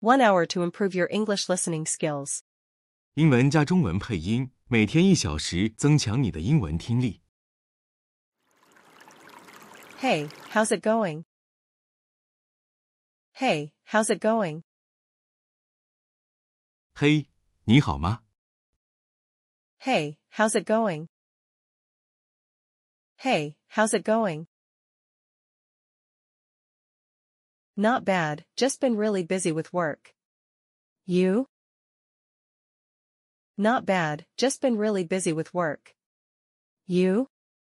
1 hour to improve your English listening skills. 英文加中文配音，每天1小时，增强你的英文听力。 Hey, how's it going? Hey, how's it going? 嘿，你好吗？ Hey, how's it going? Hey, how's it going? Not bad, just been really busy with work. You? Not bad, just been really busy with work. You?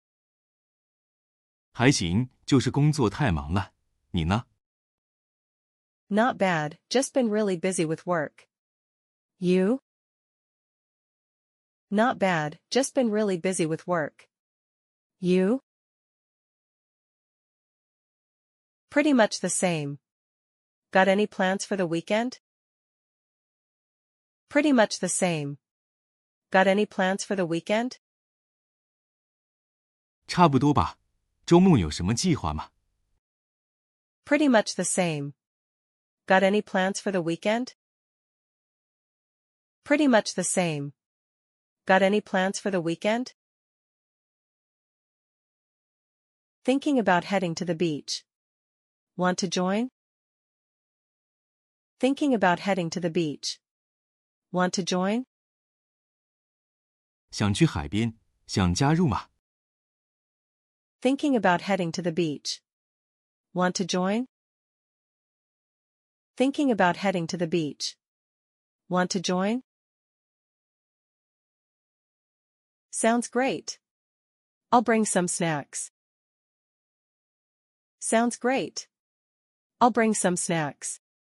还行，就是工作太忙了。你呢？ Not bad, just been really busy with work. You? Not bad, just been really busy with work. You? Pretty much the same. Got any plans for the weekend? Pretty much the same. Got any plans for the weekend? 差不多吧。周末有什么计划吗？ Pretty much the same. Got any plans for the weekend? Pretty much the same. Got any plans for the weekend? Thinking about heading to the beach. Want to join? Thinking about heading to the beach. Want to join? 想去海边，想加入吗？ Thinking about heading to the beach. Want to join? Thinking about heading to the beach. Want to join? Sounds great. I'll bring some snacks. Sounds great. I'll bring some snacks.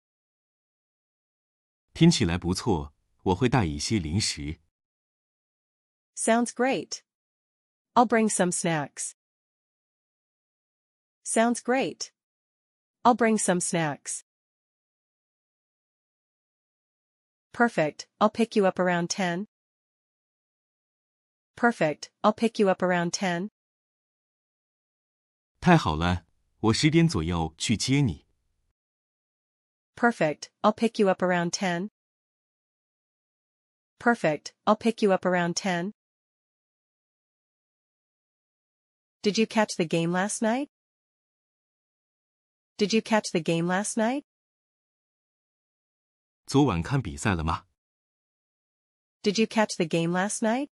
听起来不错，我会带一些零食。 Sounds great. I'll bring some snacks. Sounds great. I'll bring some snacks. Perfect, I'll pick you up around 10. Perfect, I'll pick you up around 10. 太好了，我10点左右去接你。 Perfect, I'll pick you up around 10. Perfect, I'll pick you up around 10. Did you catch the game last night? Did you catch the game last night? 昨晚看比赛了吗？ Did you catch the game last night?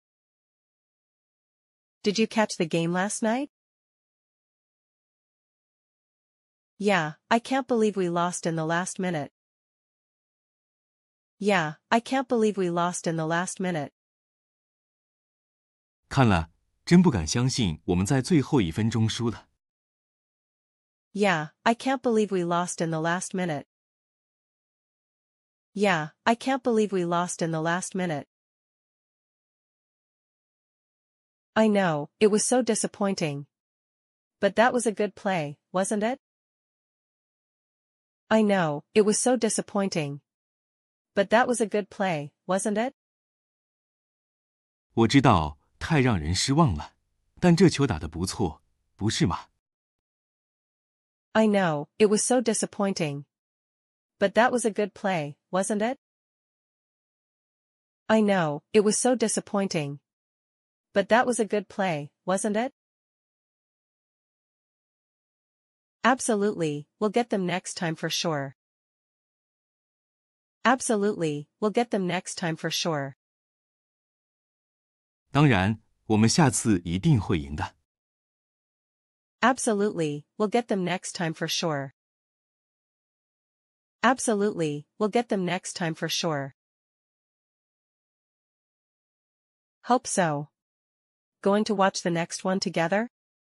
Did you catch the game last night? Yeah, I can't believe we lost in the last minute. Yeah, I can't believe we lost in the last minute. 看了，真不敢相信我们在最后1分钟输了。 Yeah, I can't believe we lost in the last minute. Yeah, I can't believe we lost in the last minute. I know, it was so disappointing. But that was a good play, wasn't it? I know, it was so disappointing. But that was a good play, wasn't it? 我知道，太让人失望了，但这球打得不错，不是吗？ I know, it was so disappointing. But that was a good play, wasn't it? I know, it was so disappointing. But that was a good play, wasn't it? Absolutely, we'll get them next time for sure. Absolutely, we'll get them next time for sure. 当然，我们下次一定会赢的。 Absolutely, we'll get them next time for sure. Absolutely, we'll get them next time for sure. Hope so. Going to watch the next one together?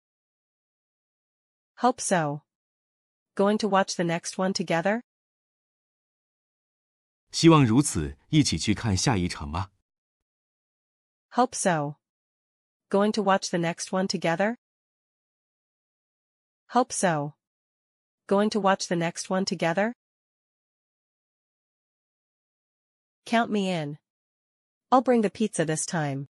Hope so. Going to watch the next one together? 希望如此，一起去看下一场吗？ Hope so. Going to watch the next one together? Hope so. Going to watch the next one together? Count me in. I'll bring the pizza this time.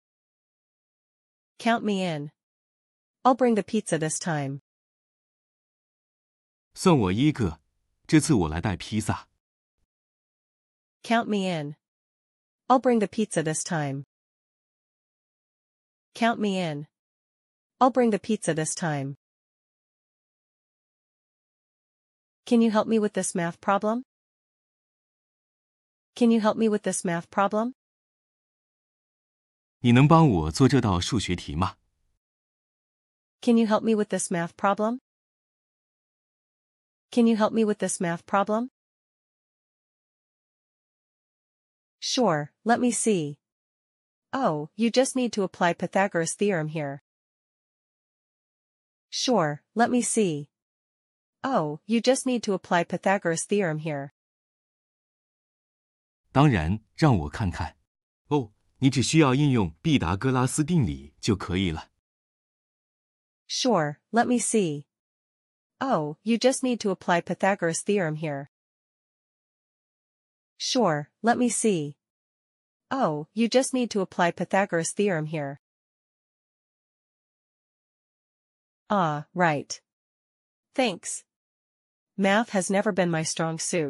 Count me in. I'll bring the pizza this time. 算我一个，这次我来带披萨。 Count me in. I'll bring the pizza this time. Count me in. I'll bring the pizza this time. Can you help me with this math problem? Can you help me with this math problem? 你能帮我做这道数学题吗？ Can you help me with this math problem? Can you help me with this math problem? Sure, let me see. Oh, you just need to apply Pythagoras' theorem here. Sure, let me see. Oh, you just need to apply Pythagoras' theorem here. 当然，让我看看。哦，你只需要应用毕达哥拉斯定理就可以了。 Sure, let me see. Oh, you just need to apply Pythagoras' theorem here. Sure, let me see. Oh, you just need to apply Pythagoras' theorem here. Ah, right. Thanks. Math has never been my strong suit.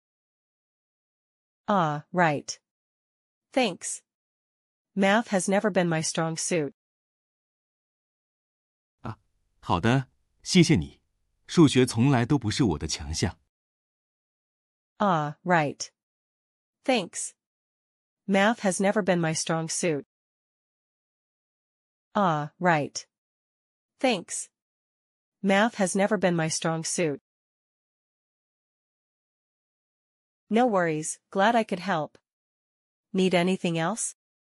Ah, right. Thanks. Math has never been my strong suit. 好的，谢谢你。数学从来都不是我的强项。 Ah, right. Thanks. Math has never been my strong suit. Ah, right. Thanks. Math has never been my strong suit. No worries, glad I could help. Need anything else?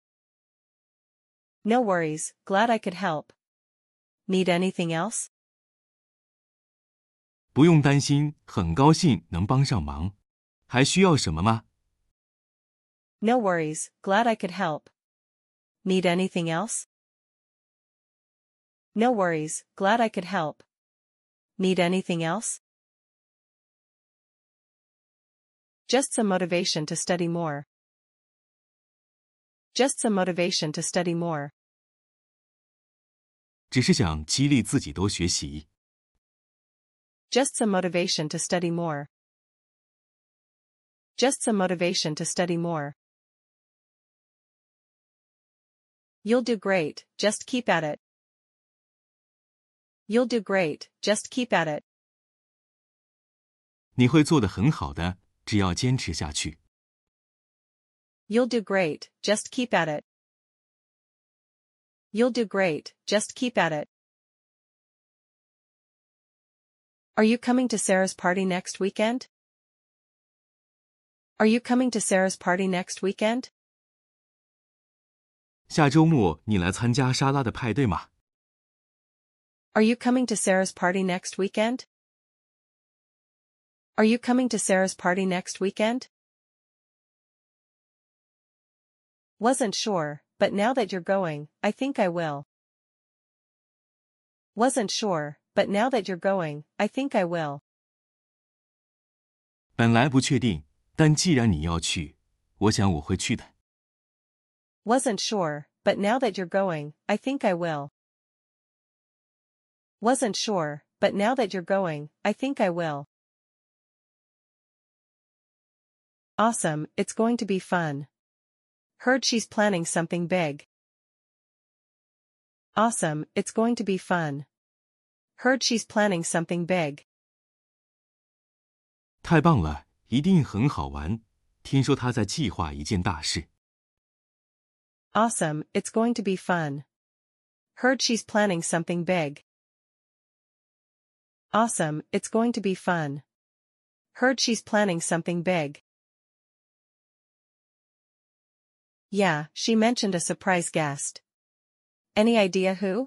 No worries, glad I could help. Need anything else? 不用担心，很高兴能帮上忙。还需要什么吗？ No worries, glad I could help. Need anything else? No worries, glad I could help. Need anything else? Just some motivation to study more. Just some motivation to study more. 只是想激励自己多学习。 Just some motivation to study more. Just some motivation to study more. You'll do great, just keep at it. You'll do great, just keep at it. 你会做得很好的，只要坚持下去。 You'll do great, just keep at it. You'll do great, just keep at it. Are you coming to Sarah's party next weekend? Are you coming to Sarah's party next weekend? 下周末你来参加莎拉的派对吗？ Are you coming to Sarah's party next weekend? Are you coming to Sarah's party next weekend? Wasn't sure, but now that you're going, I think I will. Wasn't sure, but now that you're going, I think I will. 本来不确定，但既然你要去，我想我会去的。 Wasn't sure, but now that you're going, I think I will. Wasn't sure, but now that you're going, I think I will. Awesome, it's going to be fun. Heard she's planning something big. Awesome, it's going to be fun. Heard she's planning something big. 太棒了，一定很好玩。听说她在计划一件大事。 Awesome, it's going to be fun. Heard she's planning something big. Awesome, it's going to be fun. Heard she's planning something big. Yeah, she mentioned a surprise guest. Any idea who?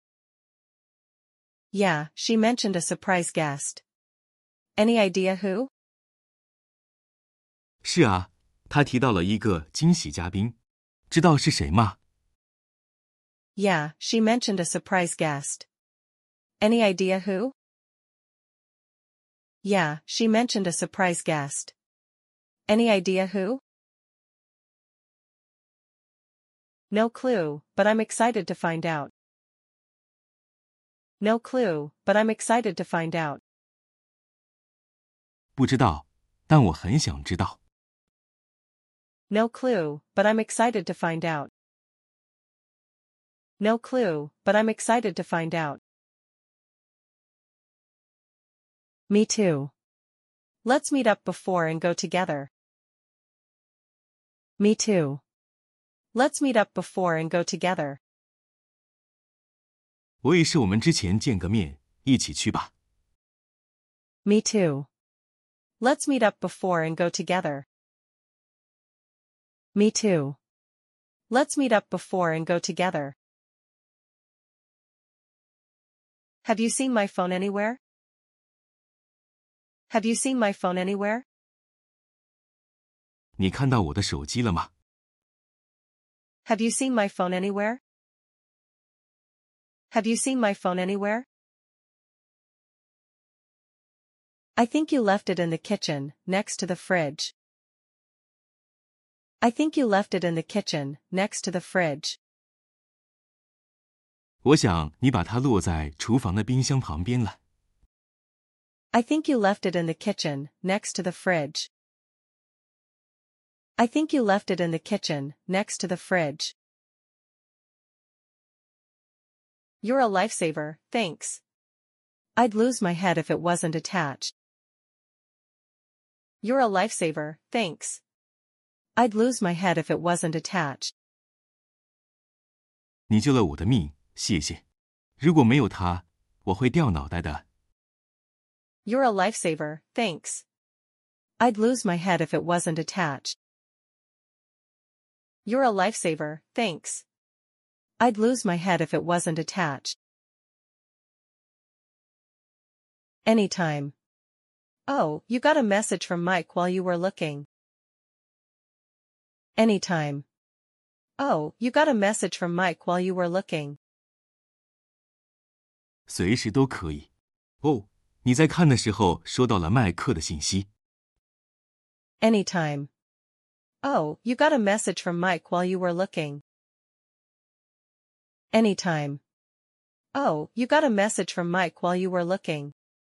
Yeah, she mentioned a surprise guest. Any idea who? 是啊，她提到了一个惊喜嘉宾，知道是谁吗？ Yeah, she mentioned a surprise guest. Any idea who? Yeah, she mentioned a surprise guest. Any idea who? No clue, but I'm excited to find out. No clue, but I'm excited to find out. 不知道，但我很想知道。 No clue, but I'm excited to find out. No clue, but I'm excited to find out. Me too. Let's meet up before and go together. Me too. Let's meet up before and go together. 我也是，我们之前见个面，一起去吧。 Me too. Let's meet up before and go together. Me too. Let's meet up before and go together. Have you seen my phone anywhere? Have you seen my phone anywhere? 你看到我的手机了吗？ Have you seen my phone anywhere? Have you seen my phone anywhere? I think you left it in the kitchen, next to the fridge. I think you left it in the kitchen, next to the fridge. 我想你把它落在厨房的冰箱旁边了。 I think you left it in the kitchen, next to the fridge. I think you left it in the kitchen, next to the fridge. You're a lifesaver, thanks. I'd lose my head if it wasn't attached. You're a lifesaver, thanks. I'd lose my head if it wasn't attached. 你救了我的命，谢谢。如果没有它，我会掉脑袋的。 You're a lifesaver, thanks. I'd lose my head if it wasn't attached. You're a lifesaver, thanks. I'd lose my head if it wasn't attached. Anytime. Oh, you got a message from Mike while you were looking. Anytime. Oh, you got a message from Mike while you were looking. 随时都可以。哦，你在看的时候收到了麦克的信息。 Anytime. Oh, you got a message from Mike while you were looking. Anytime. Oh, you got a message from Mike while you were looking.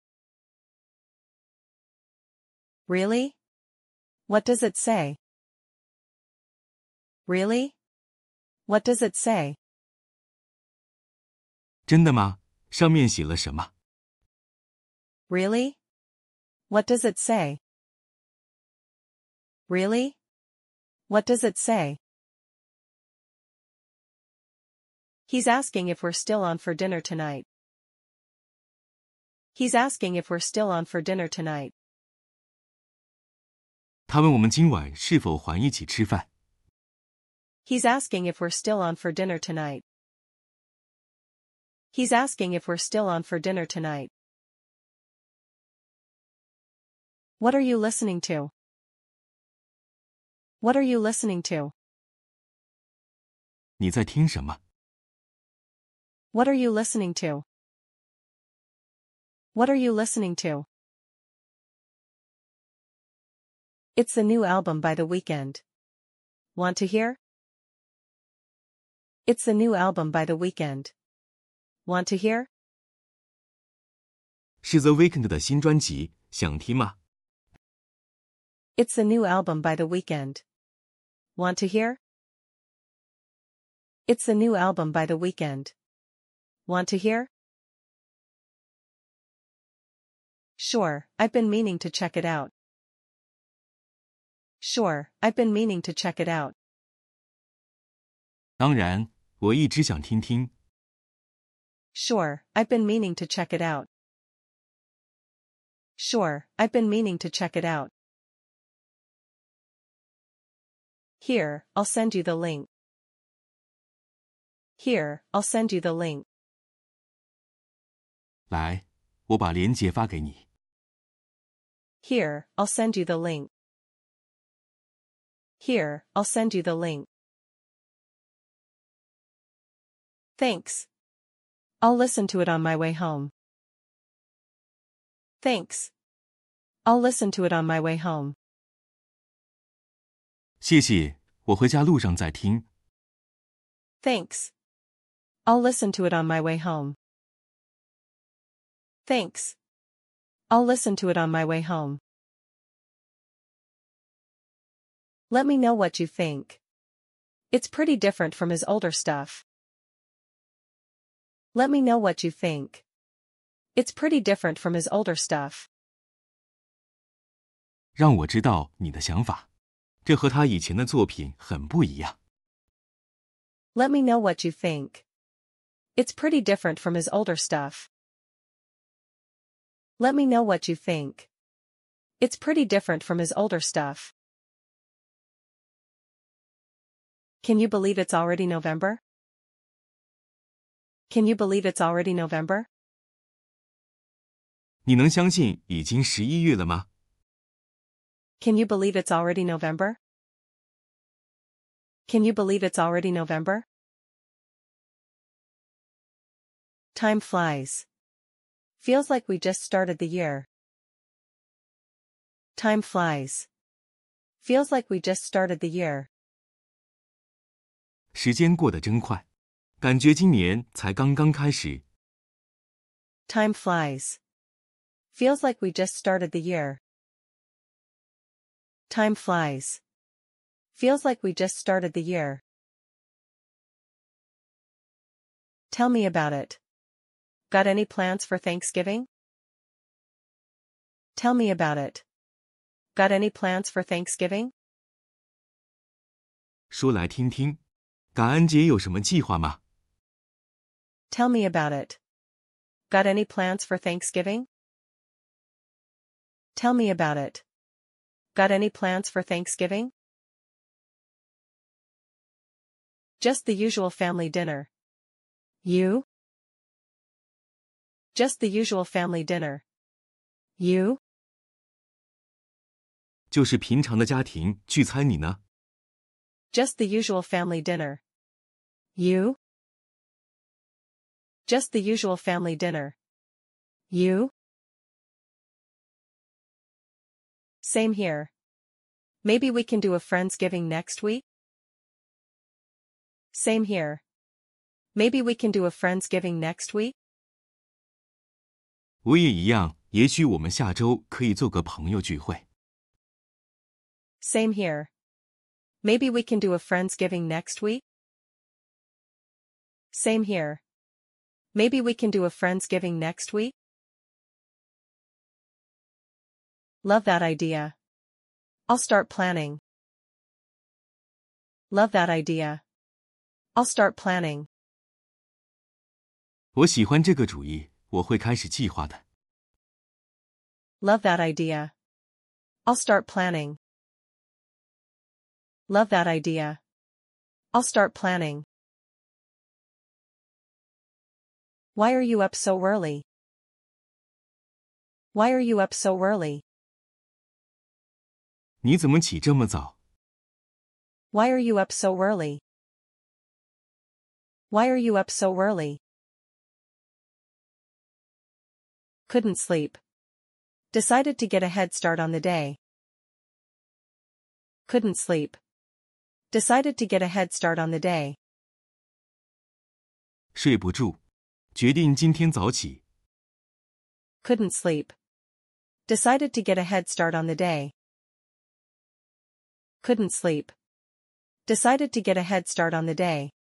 Really? What does it say? Really? What does it say? 真的吗？上面写了什么？ Really? What does it say? Really? What does it say? He's asking if we're still on for dinner tonight. He's asking if we're still on for dinner tonight. 他问我们今晚是否还一起吃饭。 He's asking if we're still on for dinner tonight. He's asking if we're still on for dinner tonight. What are you listening to? What are you listening to? 你在听什么？ What are you listening to? What are you listening to? It's the new album by The Weeknd. Want to hear? It's the new album by The Weeknd. Want to hear? 是 The Weeknd 的新专辑，想听吗？ It's the new album by The Weeknd. Want to hear? It's the new album by The Weeknd. Want to hear? Sure, I've been meaning to check it out. Sure, I've been meaning to check it out. 当然，我一直想听听。 Sure, I've been meaning to check it out. Sure, I've been meaning to check it out. Here, I'll send you the link. Here, I'll send you the link. 来，我把链接发给你。 Here, I'll send you the link. Here, I'll send you the link. Thanks. I'll listen to it on my way home. Thanks. I'll listen to it on my way home. 谢谢，我回家路上再听。 Thanks. I'll listen to it on my way home. Thanks. I'll listen to it on my way home. Let me know what you think. It's pretty different from his older stuff. Let me know what you think. It's pretty different from his older stuff. 让我知道你的想法，这和他以前的作品很不一样。 Let me know what you think. It's pretty different from his older stuff. Let me know what you think. It's pretty different from his older stuff. Can you believe it's already November? Can you believe it's already November? 你能相信已经11月了吗？ Can you believe it's already November? Can you believe it's already November? Time flies. Feels like we just started the year. Time flies. Feels like we just started the year. 时间过得真快，感觉今年才刚刚开始。 Time flies. Feels like we just started the year. Time flies. Feels like we just started the year. Tell me about it. Got any plans for Thanksgiving? Tell me about it. Got any plans for Thanksgiving? 说来听听，感恩节有什么计划吗？ Tell me about it. Got any plans for Thanksgiving? Tell me about it. Got any plans for Thanksgiving? Just the usual family dinner. You? Just the usual family dinner. You? 就是平常的家庭聚餐，你呢？ Just the usual family dinner. You? Just the usual family dinner. You? Same here. Maybe we can do a Friendsgiving next week? Same here. Maybe we can do a Friendsgiving next week? 我也一样，也许我们下周可以做个朋友聚会。 Same here. Maybe we can do a Friendsgiving next week? Same here. Maybe we can do a Friendsgiving next week? Love that idea. I'll start planning. Love that idea. I'll start planning. 我喜欢这个主意，我会开始计划的。 Love that idea. I'll start planning. Love that idea. I'll start planning. Why are you up so early? Why are you up so early? 你怎么起这么早？ Why are you up so early? Why are you up so early? Couldn't sleep. Decided to get a head start on the day. Couldn't sleep. Decided to get a head start on the day. 睡不住，决定今天早起。 Couldn't sleep. Decided to get a head start on the day. Couldn't sleep. Decided to get a head start on the day.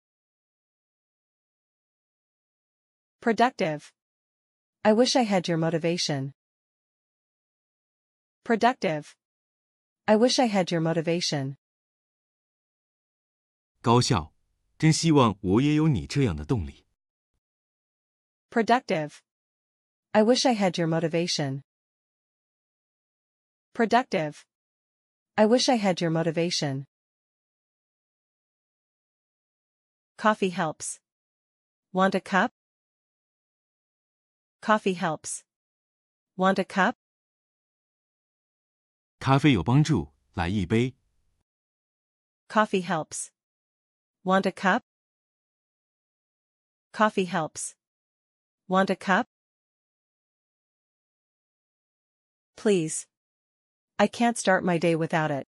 Productive. I wish I had your motivation. Productive. I wish I had your motivation. 高效，真希望我也有你这样的动力。 Productive. I wish I had your motivation. Productive. I wish I had your motivation. Coffee helps. Want a cup? Coffee helps. Want a cup? 咖啡有帮助，来一杯。 Coffee helps. Want a cup? Coffee helps. Want a cup? Please. I can't start my day without it.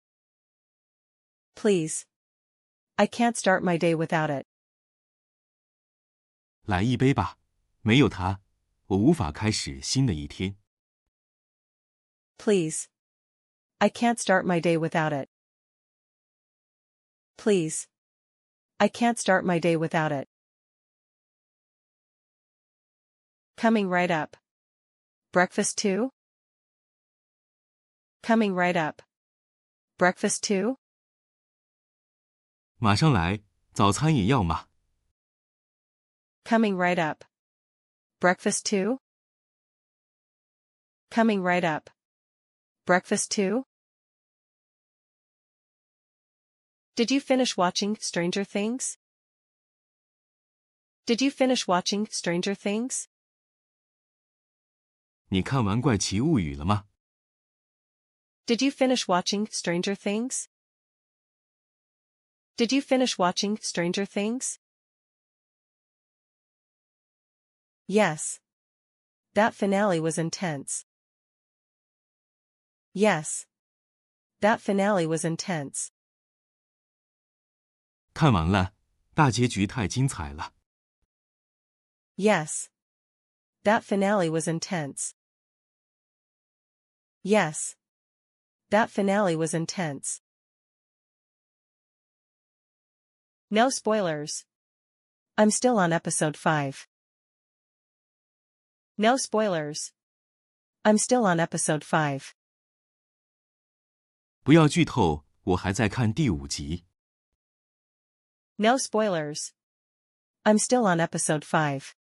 Please. I can't start my day without it. 来一杯吧，没有它，我无法开始新的一天。 Please. I can't start my day without it. Please. I can't start my day without it. Coming right up. Breakfast too? Coming right up. Breakfast too? 马上来，早餐也要吗？ Coming right up. Breakfast too? Coming right up. Breakfast too? Did you finish watching Stranger Things? Did you finish watching Stranger Things? 你看完《怪奇物语》了吗？ Did you finish watching Stranger Things? Did you finish watching Stranger Things? Yes. That finale was intense. Yes. That finale was intense. 看完了，大结局太精彩了。 Yes. That finale was intense. Yes. That finale was intense. No spoilers. I'm still on episode 5. No spoilers. I'm still on episode 5. 不要剧透，我还在看第5集。 No spoilers. I'm still on episode 5.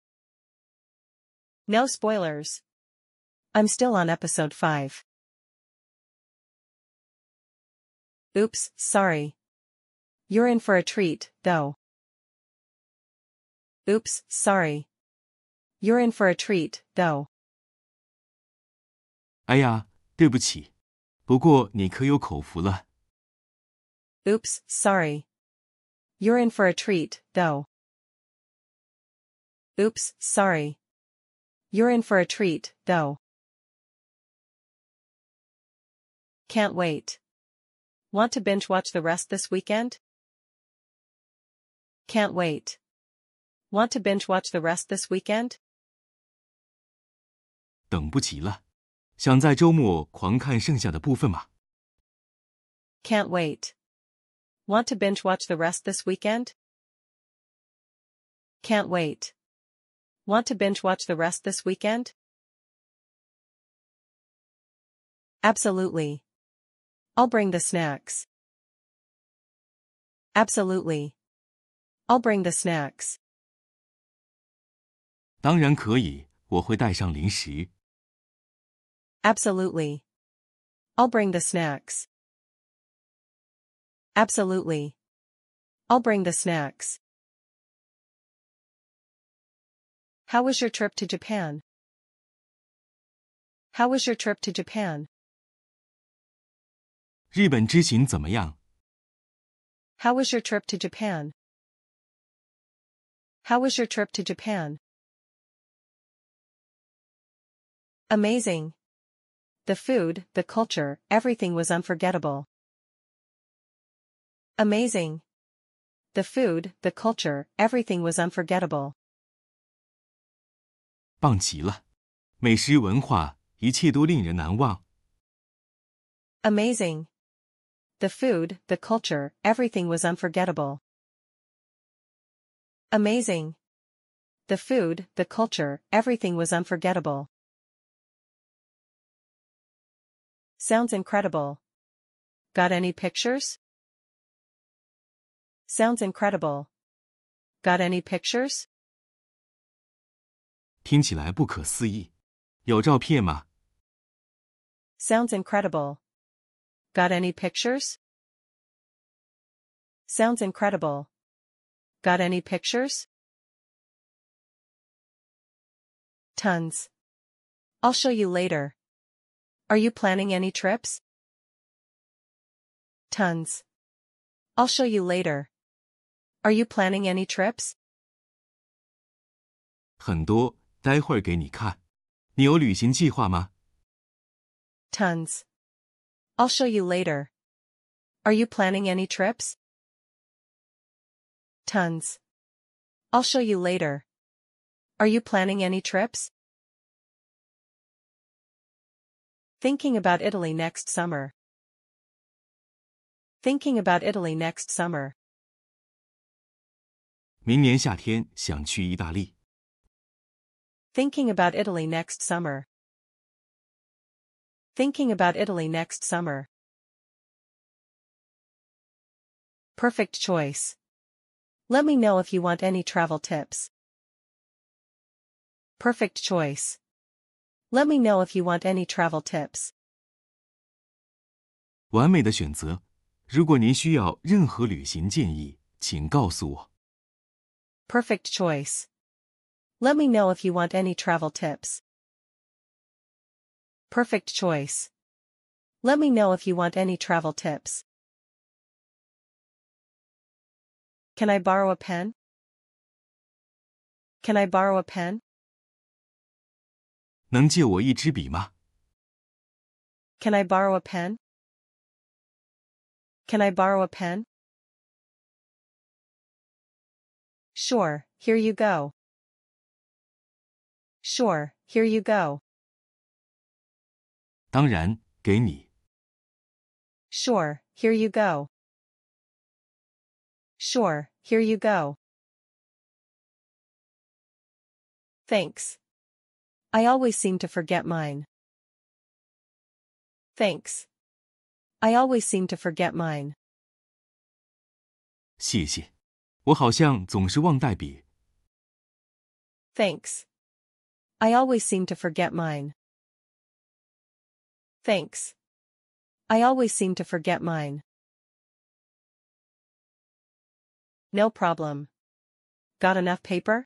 No spoilers. I'm still on episode 5. Oops, sorry. You're in for a treat, though. Oops, sorry. You're in for a treat, though. 哎呀，对不起，不过你可有口福了。 Oops, sorry. You're in for a treat, though. Oops, sorry. You're in for a treat, though. Can't wait. Want to binge watch the rest this weekend? Can't wait. Want to binge watch the rest this weekend? 等不及了，想在周末狂看剩下的部分吗？ Can't wait. Want to binge watch the rest this weekend? Can't wait. Want to binge watch the rest this weekend? Absolutely. I'll bring the snacks. Absolutely. I'll bring the snacks. 当然可以，我会带上零食。 Absolutely. I'll bring the snacks. Absolutely. I'll bring the snacks. How was your trip to Japan? How was your trip to Japan? 日本之行怎么样？ How was your trip to Japan? How was your trip to Japan? Amazing. The food, the culture, everything was unforgettable. Amazing. The food, the culture, everything was unforgettable. 棒极了，美食文化，一切都令人难忘。 Amazing. The food, the culture, everything was unforgettable. Amazing. The food, the culture, everything was unforgettable. Sounds incredible. Got any pictures? Sounds incredible. Got any pictures? 听起来不可思议，有照片吗？ Sounds incredible. Got any pictures? Sounds incredible. Got any pictures? Tons. I'll show you later. Are you planning any trips? Tons. I'll show you later. Are you planning any trips? 很多，待会儿给你看。你有旅行计划吗？ Tons. I'll show you later. Are you planning any trips? Tons. I'll show you later. Are you planning any trips? Thinking about Italy next summer. Thinking about Italy next summer. 明年夏天想去意大利。 Thinking about Italy next summer. Thinking about Italy next summer. Perfect choice. Let me know if you want any travel tips. Perfect choice. Let me know if you want any travel tips. 完美的选择。如果您需要任何旅行建议，请告诉我。 Perfect choice. Let me know if you want any travel tips. Perfect choice. Let me know if you want any travel tips. Can I borrow a pen? Can I borrow a pen? 能借我一支笔吗？ Can I borrow a pen? Can I borrow a pen? Sure, here you go. Sure, here you go. 当然，给你。 Sure, here you go. Sure, here you go. Thanks. I always seem to forget mine. Thanks. I always seem to forget mine. 谢谢。我好像总是忘带笔。 Thanks. I always seem to forget mine. Thanks. I always seem to forget mine. No problem. Got enough paper?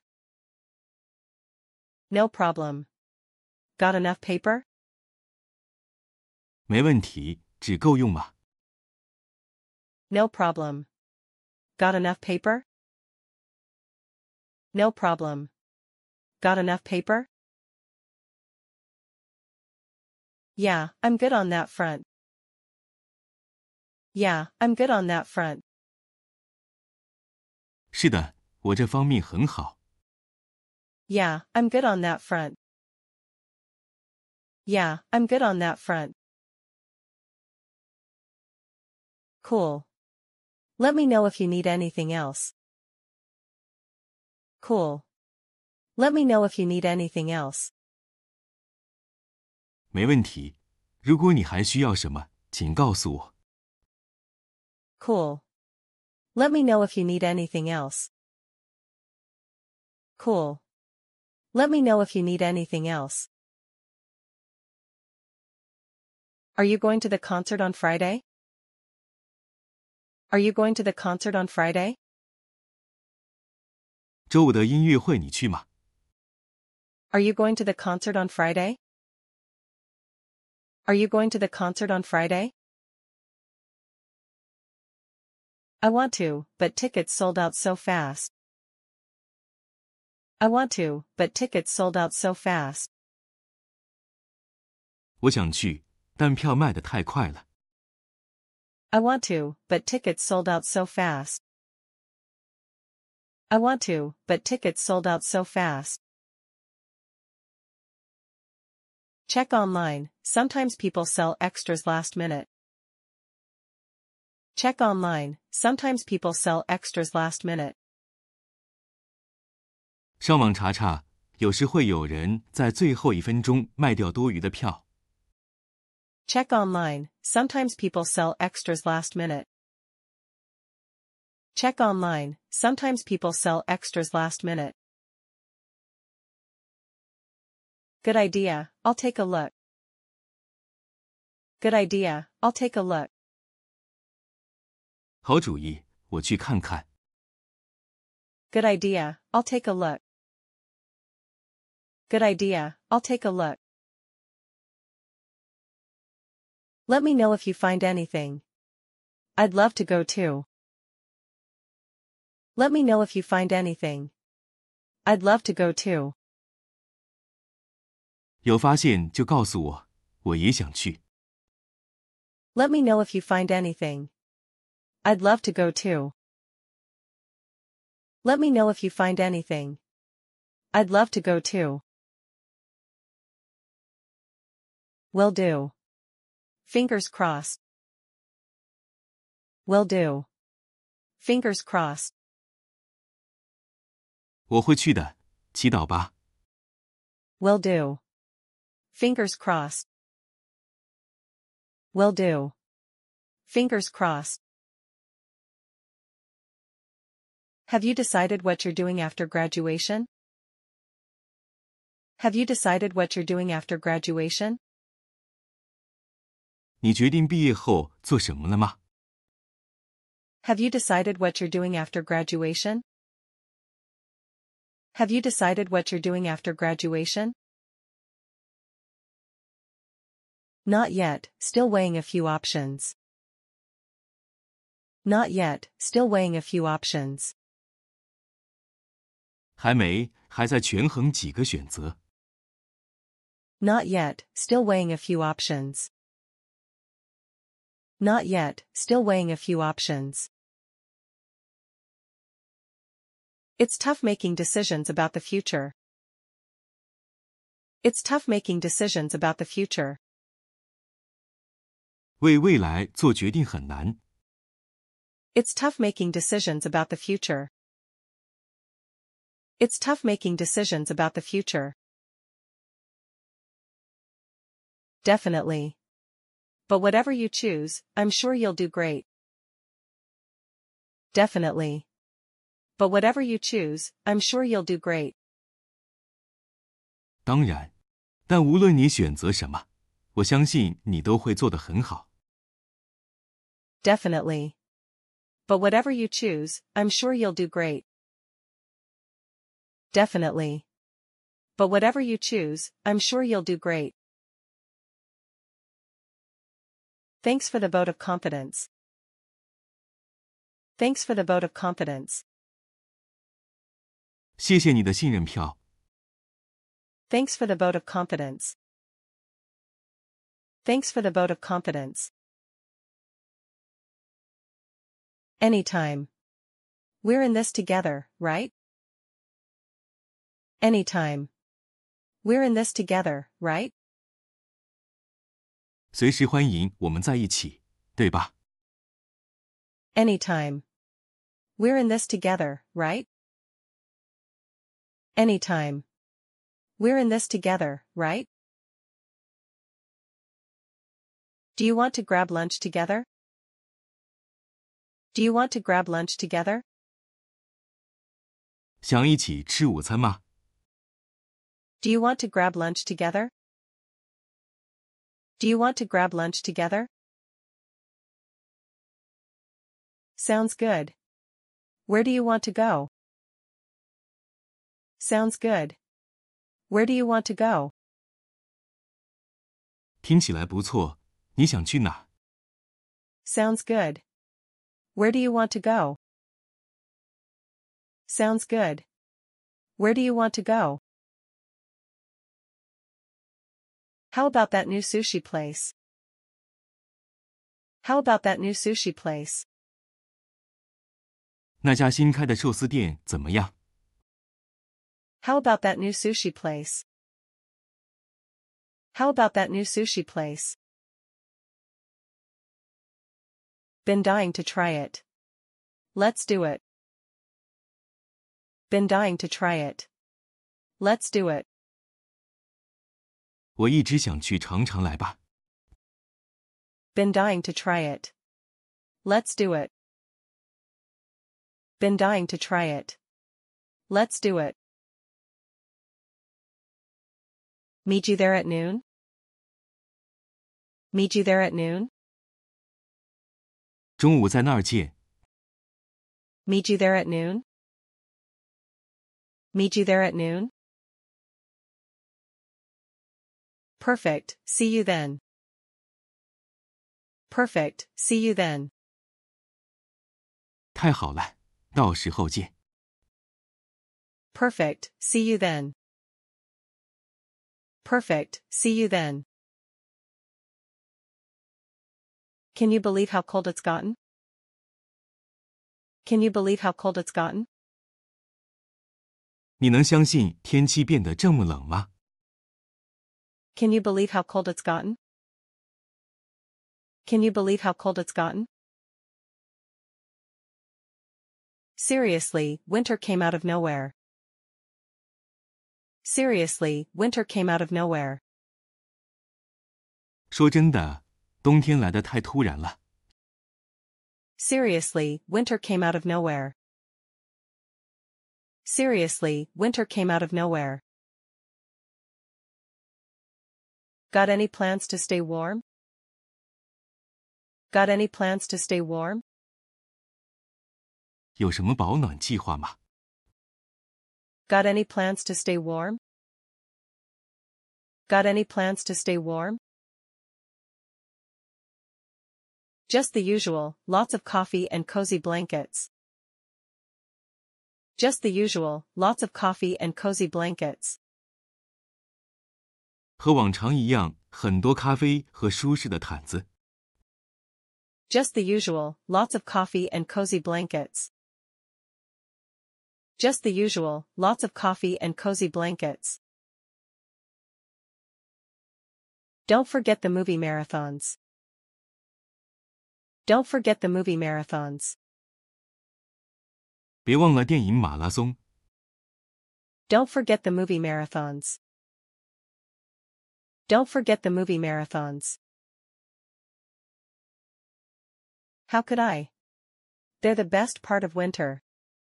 No problem. Got enough paper? 没问题，纸够用吗？ No problem. Got enough paper? No problem. Got enough paper? Yeah, I'm good on that front. Yeah, I'm good on that front. 是的，我这方面很好。 Yeah, I'm good on that front. Yeah, I'm good on that front. Cool. Let me know if you need anything else. Cool. Let me know if you need anything else. 没问题。如果你还需要什么，请告诉我。 Cool. Let me know if you need anything else. Cool. Let me know if you need anything else. Are you going to the concert on Friday? Are you going to the concert on Friday? 周五的音乐会你去吗？ Are you going to the concert on Friday? Are you going to the concert on Friday? I want to, but tickets sold out so fast. I want to, but tickets sold out so fast. 我想去，但票卖得太快了。 I want to, but tickets sold out so fast. I want to, but tickets sold out so fast. Check online, sometimes people sell extras last minute. Check online, sometimes people sell extras last minute. 上网查查，有时会有人在最后1分钟卖掉多余的票。 Check online, sometimes people sell extras last minute. Check online, sometimes people sell extras last minute. Good idea, I'll take a look. Good idea, I'll take a look. 好主意，我去看看。 Good idea, I'll take a look. Good idea, I'll take a look. Let me know if you find anything. I'd love to go too. Let me know if you find anything. I'd love to go too. 有发现就告诉我，我也想去。 Let me know if you find anything. I'd love to go too. Let me know if you find anything. I'd love to go too. Will do. Fingers crossed. Will do. Fingers crossed. 我会去的，祈祷吧。 Will do. Fingers crossed. Will do. Fingers crossed. Have you decided what you're doing after graduation? Have you decided what you're doing after graduation? 你决定毕业后做什么了吗？ Have you decided what you're doing after graduation? Have you decided what you're doing after graduation? Not yet, still weighing a few options. Not yet, still weighing a few options. 还没，还在权衡几个选择。 Not yet, still weighing a few options. Not yet, still weighing a few options. It's tough making decisions about the future. It's tough making decisions about the future. 为未来做决定很难。 It's tough making decisions about the future. It's tough making decisions about the future. Definitely. But whatever you choose, I'm sure you'll do great. Definitely. But whatever you choose, I'm sure you'll do great. 当然，但无论你选择什么，我相信你都会做得很好。 Definitely. But whatever you choose, I'm sure you'll do great. Definitely. But whatever you choose, I'm sure you'll do great. Thanks for the vote of confidence. Thanks for the vote of confidence. 谢谢你的信任票。 Thanks for the vote of confidence. Thanks for the vote of confidence. Anytime. We're in this together, right? Anytime. We're in this together, right? 随时欢迎我们在一起，对吧？ Anytime. We're in this together, right? Anytime. We're in this together, right? Do you want to grab lunch together? Do you want to grab lunch together? 想一起吃午餐吗？ Do you want to grab lunch together? Do you want to grab lunch together? Sounds good. Where do you want to go? Sounds good. Where do you want to go? 听起来不错，你想去哪？ Sounds good. Where do you want to go? Sounds good. Where do you want to go? How about that new sushi place? How about that new sushi place? 那家新开的寿司店怎么样？ How about that new sushi place? How about that new sushi place? Been dying to try it. Let's do it. Been dying to try it. Let's do it. 我一直想去尝尝来吧。 Been dying to try it. Let's do it. Been dying to try it. Let's do it. Meet you there at noon? Meet you there at noon? 中午在那儿见。 Meet you there at noon? Meet you there at noon? Perfect, see you then. Perfect, see you then. 太好了，到时候见。 Perfect, see you then. Perfect, see you then. Can you believe how cold it's gotten? Can you believe how cold it's gotten? 你能相信天气变得这么冷吗？ Can you believe how cold it's gotten? Can you believe how cold it's gotten? Seriously, winter came out of nowhere. Seriously, winter came out of nowhere. 说真的，冬天来得太突然了。 Seriously, winter came out of nowhere. Seriously, winter came out of nowhere. Got any plans to stay warm? Got any plans to stay warm? 有什么保暖计划吗？ Got any plans to stay warm? Got any plans to stay warm? Just the usual, lots of coffee and cozy blankets. Just the usual, lots of coffee and cozy blankets. 和往常一样，很多咖啡和舒适的毯子。 Just the usual, lots of coffee and cozy blankets. Just the usual, lots of coffee and cozy blankets. Don't forget the movie marathons. Don't forget the movie marathons. 别忘了电影马拉松。 Don't forget the movie marathons. Don't forget the movie marathons. How could I? They're the best part of winter.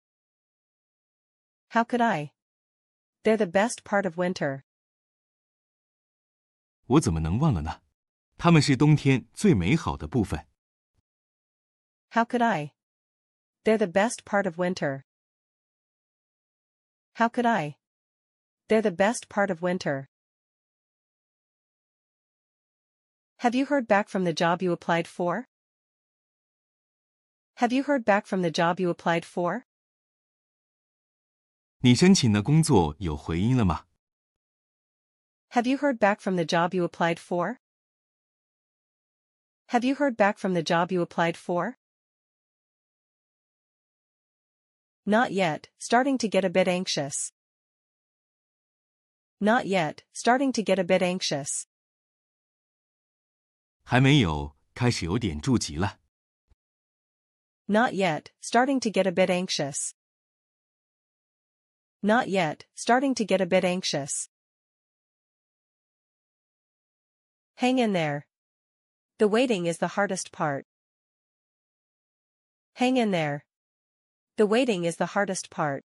How could I? They're the best part of winter. 我怎么能忘了呢？它们是冬天最美好的部分。 How could I? They're the best part of winter. How could I? They're the best part of winter. Have you heard back from the job you applied for? Have you heard back from the job you applied for? 你申请的工作有回音了吗？ Have you heard back from the job you applied for? Have you heard back from the job you applied for? Not yet, starting to get a bit anxious. Not yet, starting to get a bit anxious. 还没有，开始有点着急了。 Not yet, starting to get a bit anxious. Not yet, starting to get a bit anxious. Hang in there. The waiting is the hardest part. Hang in there. The waiting is the hardest part.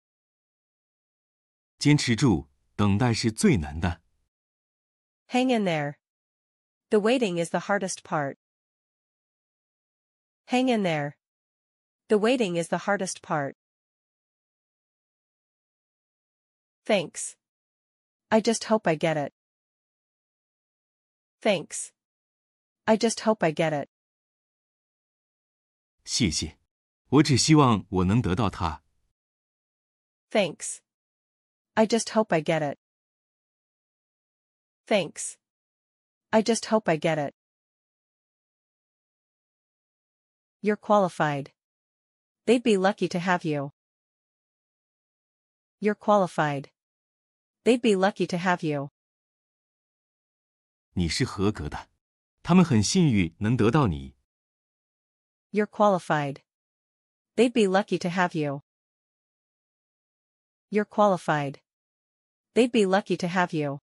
坚持住，等待是最难的。 Hang in there. The waiting is the hardest part. Hang in there. The waiting is the hardest part. Thanks. I just hope I get it. Thanks. I just hope I get it. 谢谢，我只希望我能得到它。 Thanks. I just hope I get it. Thanks. I just hope I get it. You're qualified. They'd be lucky to have you. You're qualified. They'd be lucky to have you. 你是合格的，他们很幸运能得到你。 You're qualified. They'd be lucky to have you. You're qualified. They'd be lucky to have you.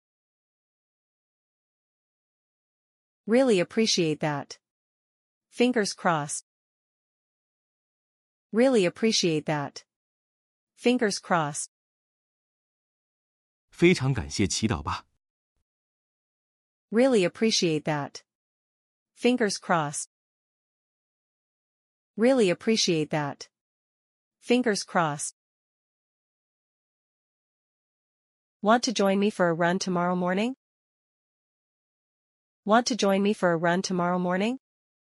Really appreciate that. Fingers crossed. Really appreciate that. Fingers crossed. 非常感谢祈祷吧。 Really appreciate that. Fingers crossed. Really appreciate that. Fingers crossed. Want to join me for a run tomorrow morning? Want to join me for a run tomorrow morning?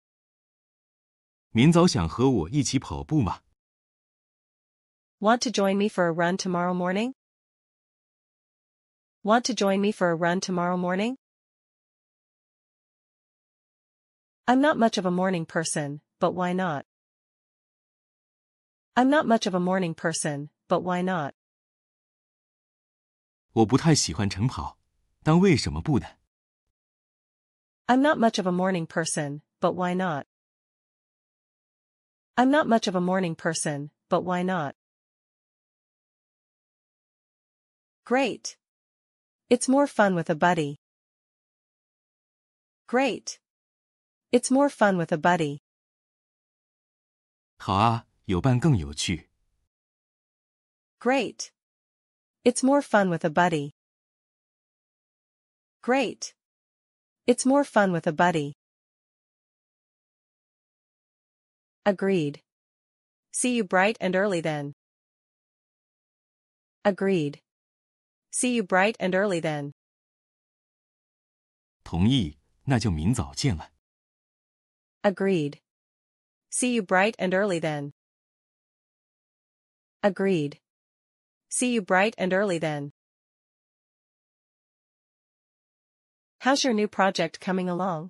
明早想和我一起跑步吗？ Want to join me for a run tomorrow morning? Want to join me for a run tomorrow morning? I'm not much of a morning person, but why not? I'm not much of a morning person, but why not? 我不太喜欢晨跑，但为什么不呢？ I'm not much of a morning person, but why not? I'm not much of a morning person, but why not? Great. It's more fun with a buddy. Great. It's more fun with a buddy. 好啊，有伴更有趣。 Great. It's more fun with a buddy. Great. It's more fun with a buddy. Agreed. See you bright and early then. Agreed. See you bright and early then. 同意，那就明早见了。 Agreed. See you bright and early then. Agreed. See you bright and early then. How's your new project coming along?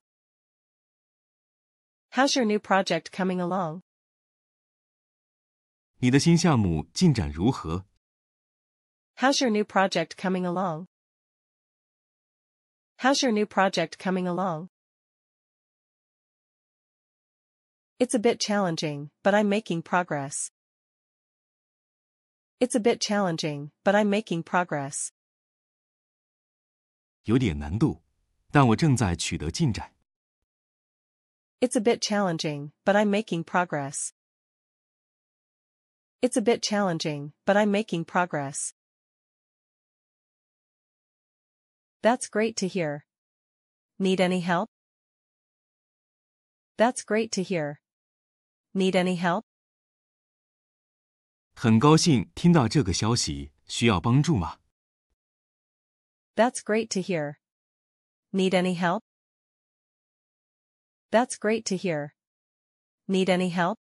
How's your new project coming along? 你的新项目进展如何？ How's your new project coming along? How's your new project coming along? It's a bit challenging, but I'm making progress. It's a bit challenging, but I'm making progress. 有点难度，但我正在取得进展。 It's a bit challenging, but I'm making progress. It's a bit challenging, but I'm making progress. That's great to hear. Need any help? That's great to hear. Need any help? 很高兴听到这个消息，需要帮助吗？ That's great to hear. Need any help? That's great to hear. Need any help?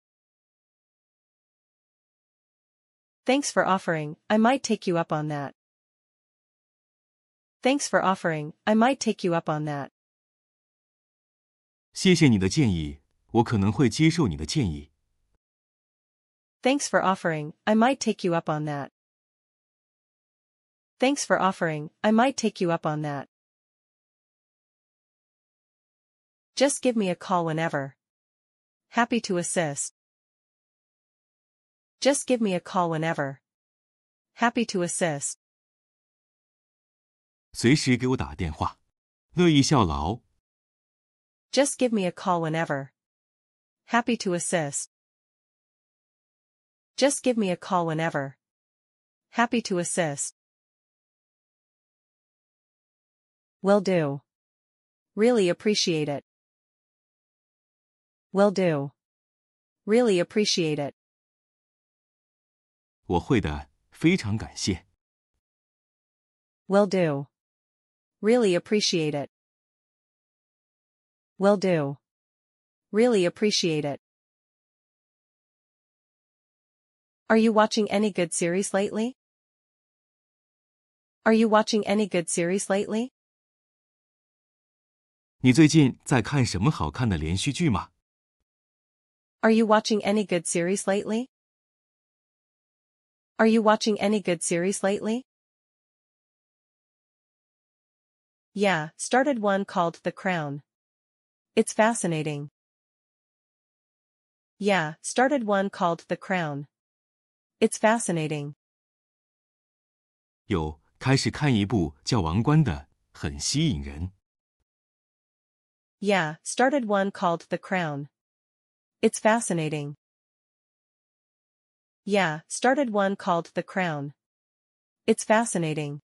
Thanks for offering, I might take you up on that. Thanks for offering, I might take you up on that. 谢谢你的建议，我可能会接受你的建议。 Thanks for offering, I might take you up on that. Thanks for offering, I might take you up on that. Just give me a call whenever. Happy to assist. Just give me a call whenever. Happy to assist. 随时给我打电话，乐意效劳。 Just give me a call whenever. Happy to assist. Just give me a call whenever. Happy to assist. Will do. Really appreciate it. Will do. Really appreciate it. 我会的，非常感谢。 Will do. Really appreciate it. Will do. Really appreciate it. Are you watching any good series lately? Are you watching any good series lately? 你最近在看什么好看的连续剧吗？ Are you watching any good series lately? Are you watching any good series lately? Yeah, started one called The Crown. It's fascinating. Yeah, started one called The Crown. It's fascinating. 有，开始看一部叫《王冠》的，很吸引人。 Yeah, started one called The Crown. It's fascinating. Yeah, started one called The Crown. It's fascinating.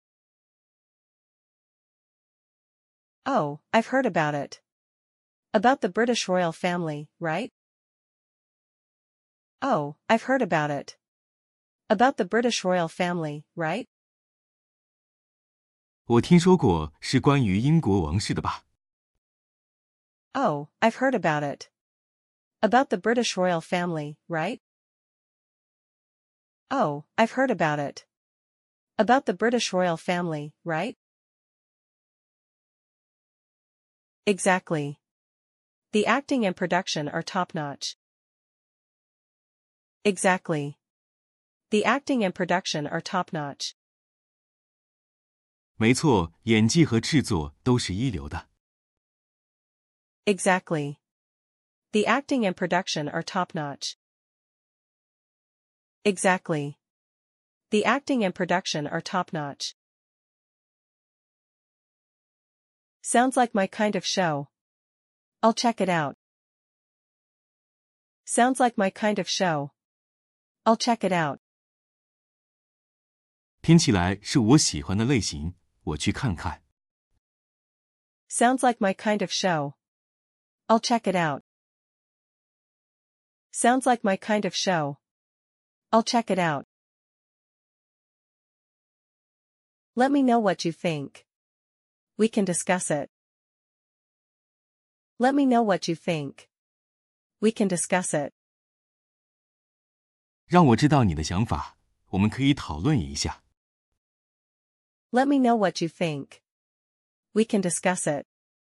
Oh, I've heard about it. About the British royal family, right? Oh, I've heard about it. About the British royal family, right? 我听说过是关于英国王室的吧？ Oh, I've heard about it. About the British royal family, right? Oh, I've heard about it. About the British royal family, right? Exactly. The acting and production are top-notch. Exactly. The acting and production are top-notch. 没错，演技和制作都是一流的。 Exactly. The acting and production are top-notch. Exactly. The acting and production are top-notch. Sounds like my kind of show. I'll check it out. Sounds like my kind of show. I'll check it out. 听起来是我喜欢的类型，我去看看。 Sounds like my kind of show. I'll check it out. Sounds like my kind of show. I'll check it out. Let me know what you think. We can discuss it. Let me know what you think. We can discuss it. 让我知道你的想法，我们可以讨论一下。 Let me know what you think. We can discuss it.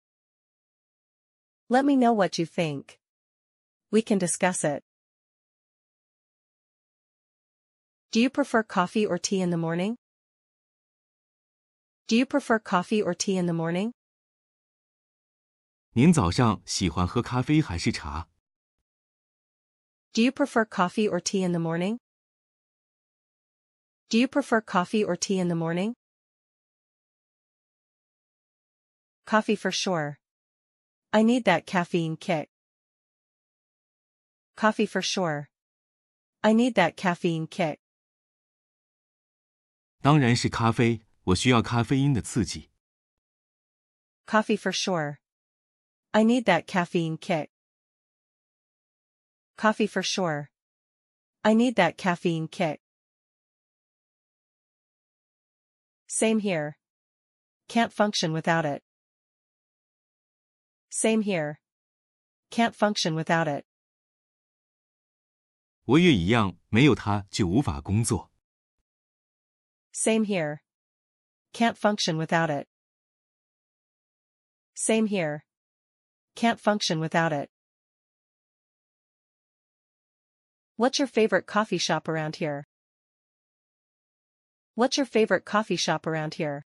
Let me know what you think. We can discuss it. Do you prefer coffee or tea in the morning? Do you prefer coffee or tea in the morning? 您早上喜欢喝咖啡还是茶？ Do you prefer coffee or tea in the morning? Do you prefer coffee or tea in the morning? Coffee for sure. I need that caffeine kick. Coffee for sure. I need that caffeine kick. 当然是咖啡，我需要咖啡因的刺激。 Coffee for sure. I need that caffeine kick. Coffee for sure. I need that caffeine kick. Same here. Can't function without it. Same here. Can't function without it. 我也一样，没有它就无法工作。 Same here. Can't function without it. Same here. Can't function without it. What's your favorite coffee shop around here? What's your favorite coffee shop around here?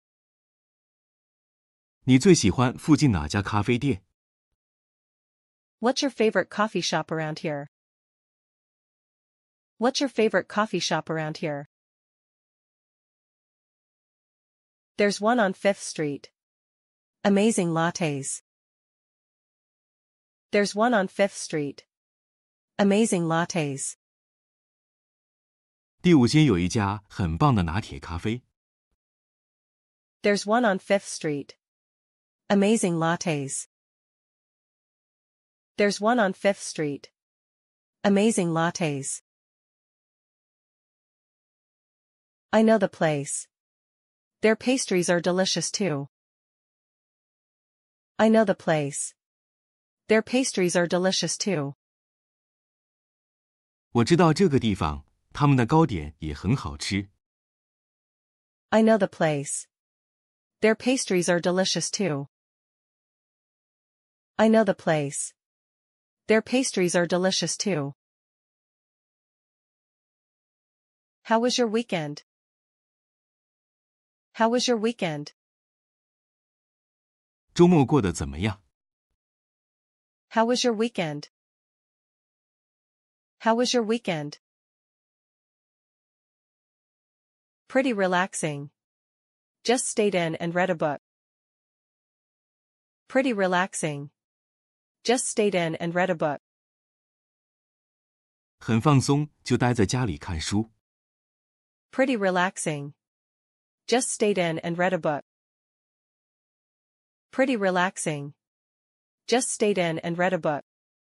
你最喜欢附近哪家咖啡店？ What's your favorite coffee shop around here? What's your favorite coffee shop around here? There's one on 5th Street. Amazing lattes. There's one on 5th Street. Amazing lattes. 第5街有一家很棒的拿铁咖啡。 There's one on 5th Street. Amazing lattes. There's one on 5th Street. Amazing lattes. I know the place. Their pastries are delicious too. I know the place. Their pastries are delicious too. 我知道这个地方，他们的糕点也很好吃。 I know the place. Their pastries are delicious too. I know the place. Their pastries are delicious too. How was your weekend? How was your weekend? 周末过得怎么样？ How was your weekend? How was your weekend? Pretty relaxing. Just stayed in and read a book. Pretty relaxing. Just stayed in and read a book. 很放松，就待在家里看书。 Pretty relaxing. Just stayed in and read a book. Pretty relaxing. Just stayed in and read a book.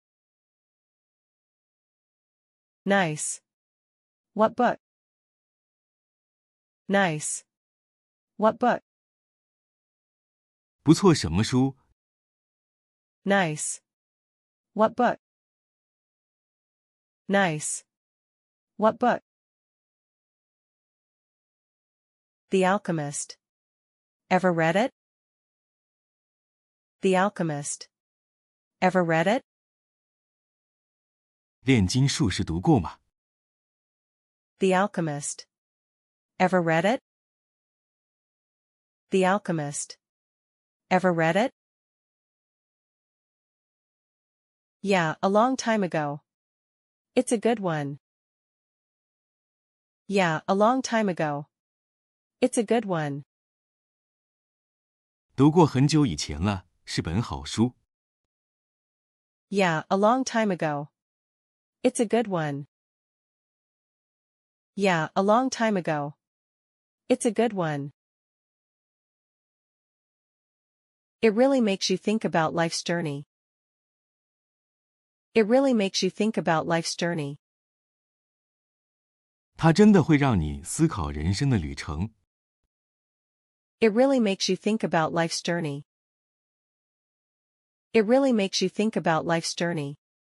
Nice. What book? Nice. What book? 不错，什么书？ Nice. What book? Nice. What book? The Alchemist. Ever read it? The Alchemist. Ever read it? 炼金术士读过吗？ The Alchemist. Ever read it? The Alchemist. Ever read it? Yeah, a long time ago. It's a good one. Yeah, a long time ago. It's a good one. 读过很久以前了，是本好书。 Yeah, a long time ago. It's a good one. Yeah, a long time ago. It's a good one. It really makes you think about life's journey. It really makes you think about life's journey. 它真的会让你思考人生的旅程。 It really makes you think about life's journey. It really makes you think about life's journey.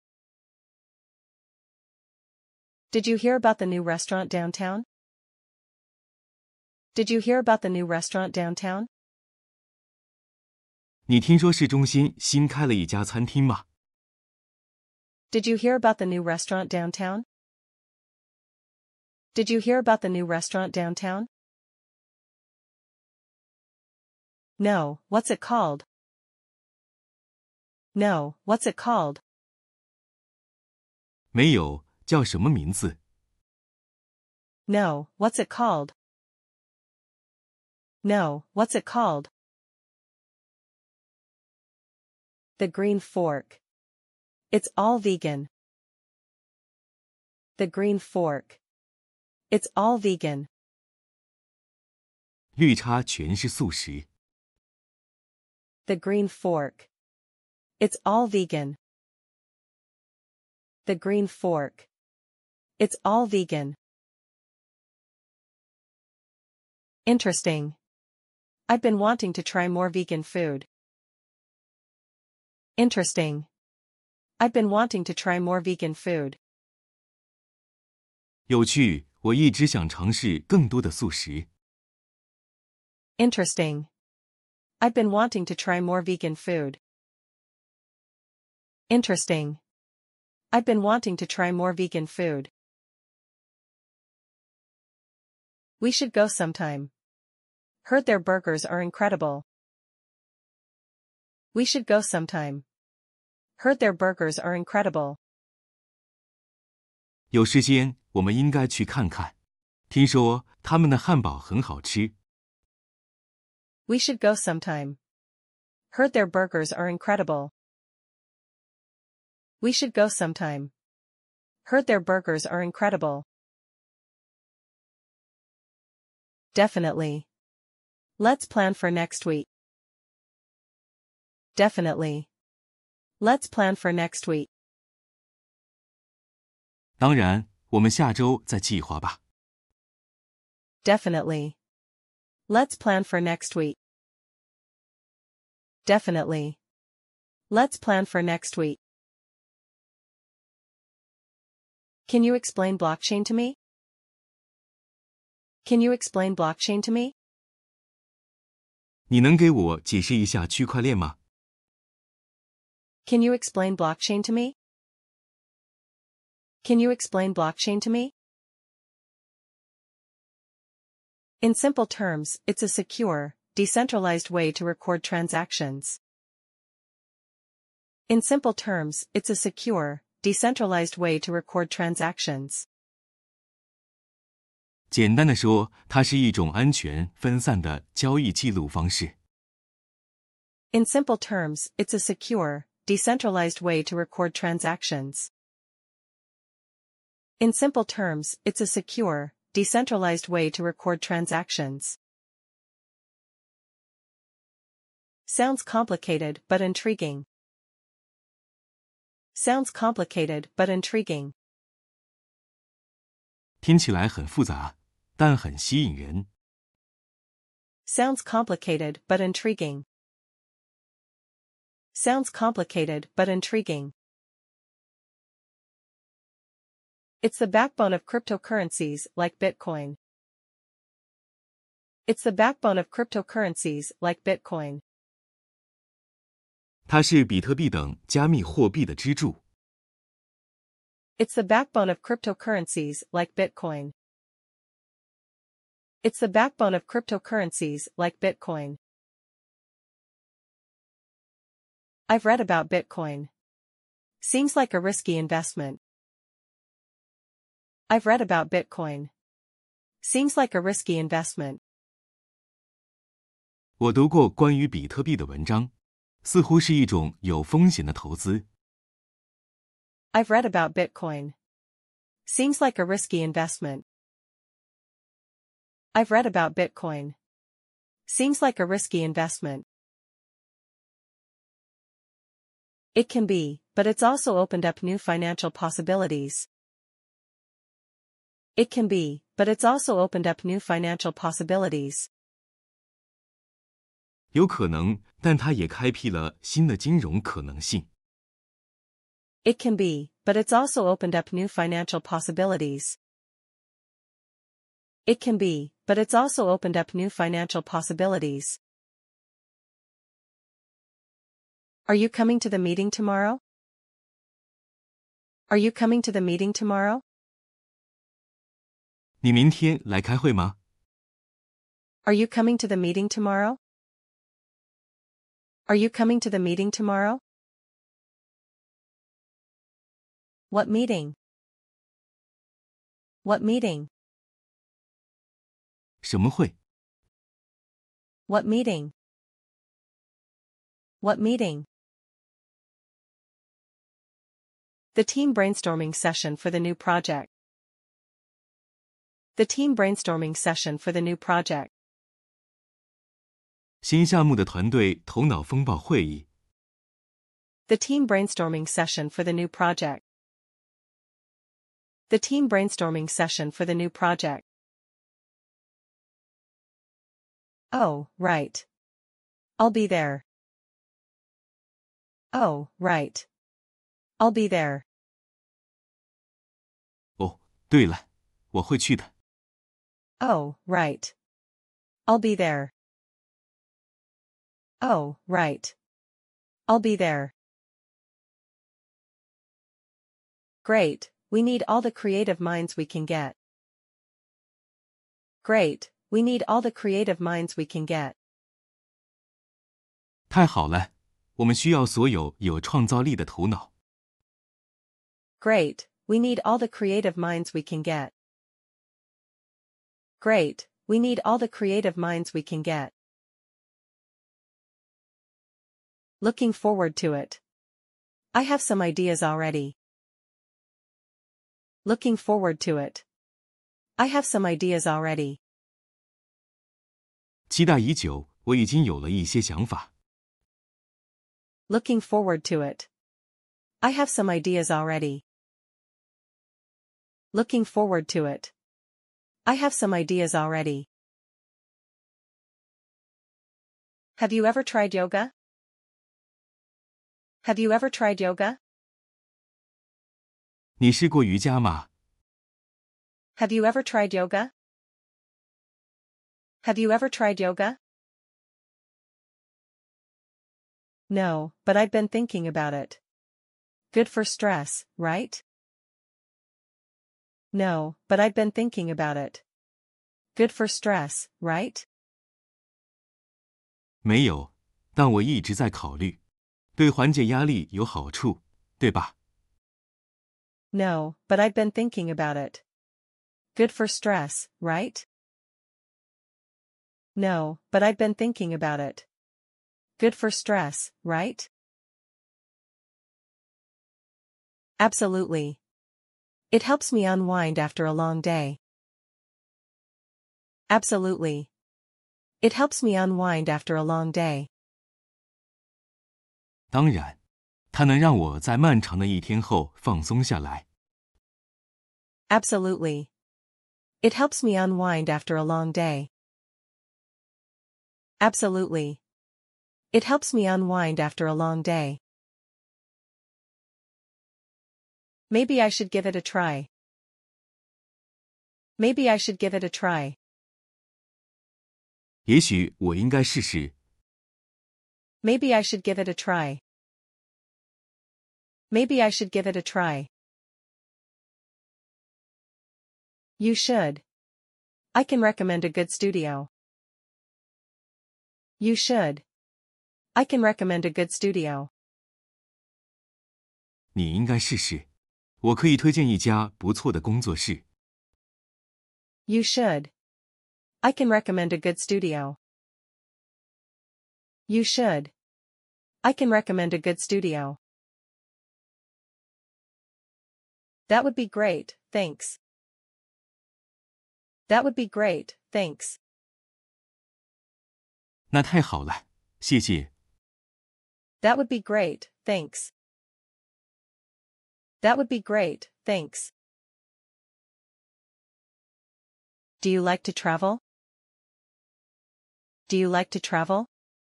Did you hear about the new restaurant downtown? Did you hear about the new restaurant downtown? 你听说市中心新开了一家餐厅吗？ Did you hear about the new restaurant downtown? Did you hear about the new restaurant downtown? No, what's it called? No, what's it called? 没有，叫什么名字？ No, what's it called? No, what's it called? The Green Fork. It's all vegan. The Green Fork. It's all vegan. 绿叉全是素食。 The Green Fork. It's all vegan. The Green Fork. It's all vegan. Interesting. I've been wanting to try more vegan food. Interesting. I've been wanting to try more vegan food. 有趣，我一直想尝试更多的素食。 Interesting. I've been wanting to try more vegan food. Interesting. I've been wanting to try more vegan food. We should go sometime. Heard their burgers are incredible. We should go sometime. Heard their burgers are incredible. 有时间，我们应该去看看。听说他们的汉堡很好吃。 We should go sometime. Heard their burgers are incredible. We should go sometime. Heard their burgers are incredible. Definitely. Let's plan for next week. Definitely. Let's plan for next week. 当然，我们下周再计划吧。 Definitely. Let's plan for next week. Definitely. Let's plan for next week. Can you explain blockchain to me? Can you explain blockchain to me? 你能给我解释一下区块链吗？ Can you explain blockchain to me? Can you explain blockchain to me? In simple terms, it's a secure, decentralized way to record transactions. In simple terms, it's a secure, decentralized way to record transactions. 简单的说，它是一种安全、分散的交易记录方式。 In simple terms, it's a secure, decentralized way to record transactions. In simple terms, it's a secure, decentralized way to record transactions. Sounds complicated but intriguing. Sounds complicated but intriguing. 听起来很复杂，但很吸引人。 Sounds complicated but intriguing. Sounds complicated but intriguing. It's the backbone of cryptocurrencies like Bitcoin. It's the backbone of cryptocurrencies like Bitcoin. 它是比特币等加密货币的支柱。 It's the backbone of cryptocurrencies like Bitcoin. It's the backbone of cryptocurrencies like Bitcoin. I've read about Bitcoin. Seems like a risky investment. I've read about Bitcoin. Seems like a risky investment. 我读过关于比特币的文章，似乎是一种有风险的投资。 I've read about Bitcoin. Seems like a risky investment. I've read about Bitcoin. Seems like a risky investment. It can be, but it's also opened up new financial possibilities. It can be, but it's also opened up new financial possibilities. 有可能，但它也开辟了新的金融可能性。 It can be, but it's also opened up new financial possibilities. It can be, but it's also opened up new financial possibilities. Are you coming to the meeting tomorrow? Are you coming to the meeting tomorrow? 你明天来开会吗？ Are you coming to the meeting tomorrow? Are you coming to the meeting tomorrow? What meeting? What meeting? 什么会？ What meeting? What meeting? The team brainstorming session for the new project. The team brainstorming session for the new project. 新项目的团队头脑风暴会议。 The team brainstorming session for the new project. The team brainstorming session for the new project. Oh, right. I'll be there. Oh, right. I'll be there. 哦，对了，我会去的。 Oh, right. I'll be there. Oh, right. I'll be there. Great, we need all the creative minds we can get. Great, we need all the creative minds we can get. 太好了，我们需要所有有创造力的头脑。 Great, we need all the creative minds we can get. Great, we need all the creative minds we can get. Looking forward to it. I have some ideas already. Looking forward to it. I have some ideas already. 期待已久，我已经有了一些想法。 Looking forward to it. I have some ideas already. Looking forward to it. I have some ideas already. Have you ever tried yoga? Have you ever tried yoga? 你试过瑜伽吗？ Have you ever tried yoga? Have you ever tried yoga? No, but I've been thinking about it. Good for stress, right? No, but I've been thinking about it. Good for stress, right? 没有，但我一直在考虑，对缓解压力有好处，对吧？ No, but I've been thinking about it. Good for stress, right? No, but I've been thinking about it. Good for stress, right? Absolutely. It helps me unwind after a long day. Absolutely. It helps me unwind after a long day. 当然，它能让我在漫长的一天后放松下来。 Absolutely. It helps me unwind after a long day. Absolutely. It helps me unwind after a long day. Maybe I should give it a try. Maybe I should give it a try. 也许我应该试试。 Maybe I should give it a try. Maybe I should give it a try. You should. I can recommend a good studio. You should. I can recommend a good studio. 你应该试试。我可以推荐一家不错的工作室。 You should. I can recommend a good studio. You should. I can recommend a good studio. That would be great, thanks. That would be great, thanks. 那太好了，谢谢。 That would be great, thanks. That would be great, thanks. Do you like to travel? Do you like to travel?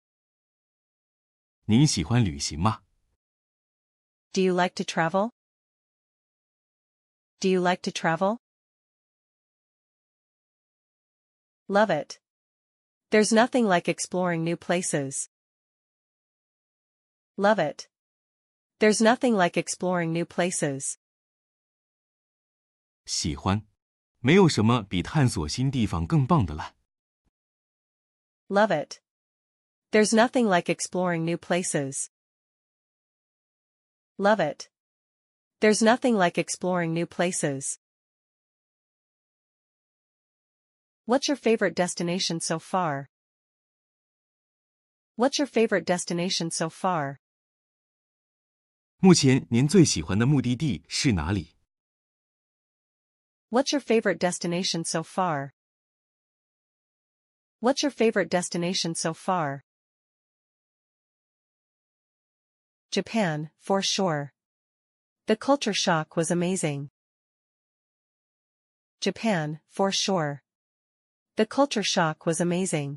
您喜欢旅行吗？ Do you like to travel? Do you like to travel? Love it. There's nothing like exploring new places. Love it. There's nothing like exploring new places. 喜欢，没有什么比探索新地方更棒的了。 Love it. There's nothing like exploring new places. Love it. There's nothing like exploring new places. What's your favorite destination so far? What's your favorite destination so far? 目前您最喜欢的目的地是哪里？ What's your favorite destination so far? What's your favorite destination so far? Japan, for sure. The culture shock was amazing. Japan, for sure. The culture shock was amazing.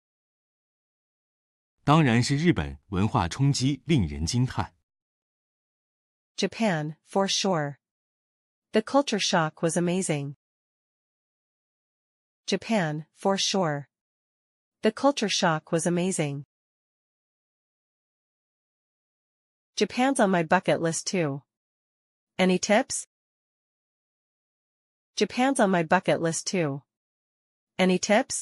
当然是日本，文化冲击令人惊叹。 Japan, for sure. The culture shock was amazing. Japan, for sure. The culture shock was amazing. Japan's on my bucket list too. Any tips? Japan's on my bucket list too. Any tips?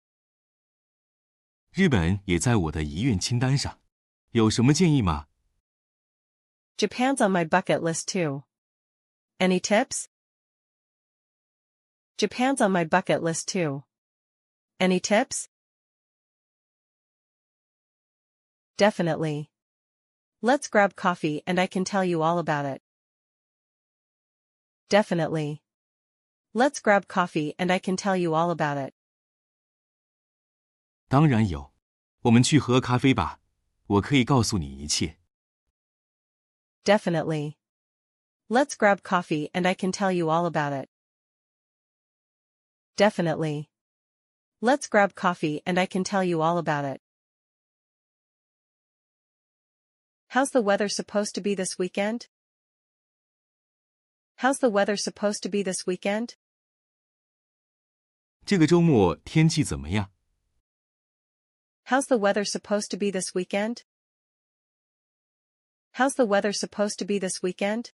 日本也在我的遗愿清单上，有什么建议吗？ Japan's on my bucket list too. Any tips? Japan's on my bucket list too. Any tips? Definitely. Let's grab coffee and I can tell you all about it. Definitely. Let's grab coffee and I can tell you all about it. 当然有，我们去喝咖啡吧，我可以告诉你一切。 Definitely. Let's grab coffee and I can tell you all about it. Definitely. Let's grab coffee and I can tell you all about it. How's the weather supposed to be this weekend? How's the weather supposed to be this weekend? 这个周末天气怎么样？ How's the weather supposed to be this weekend? How's the weather supposed to be this weekend?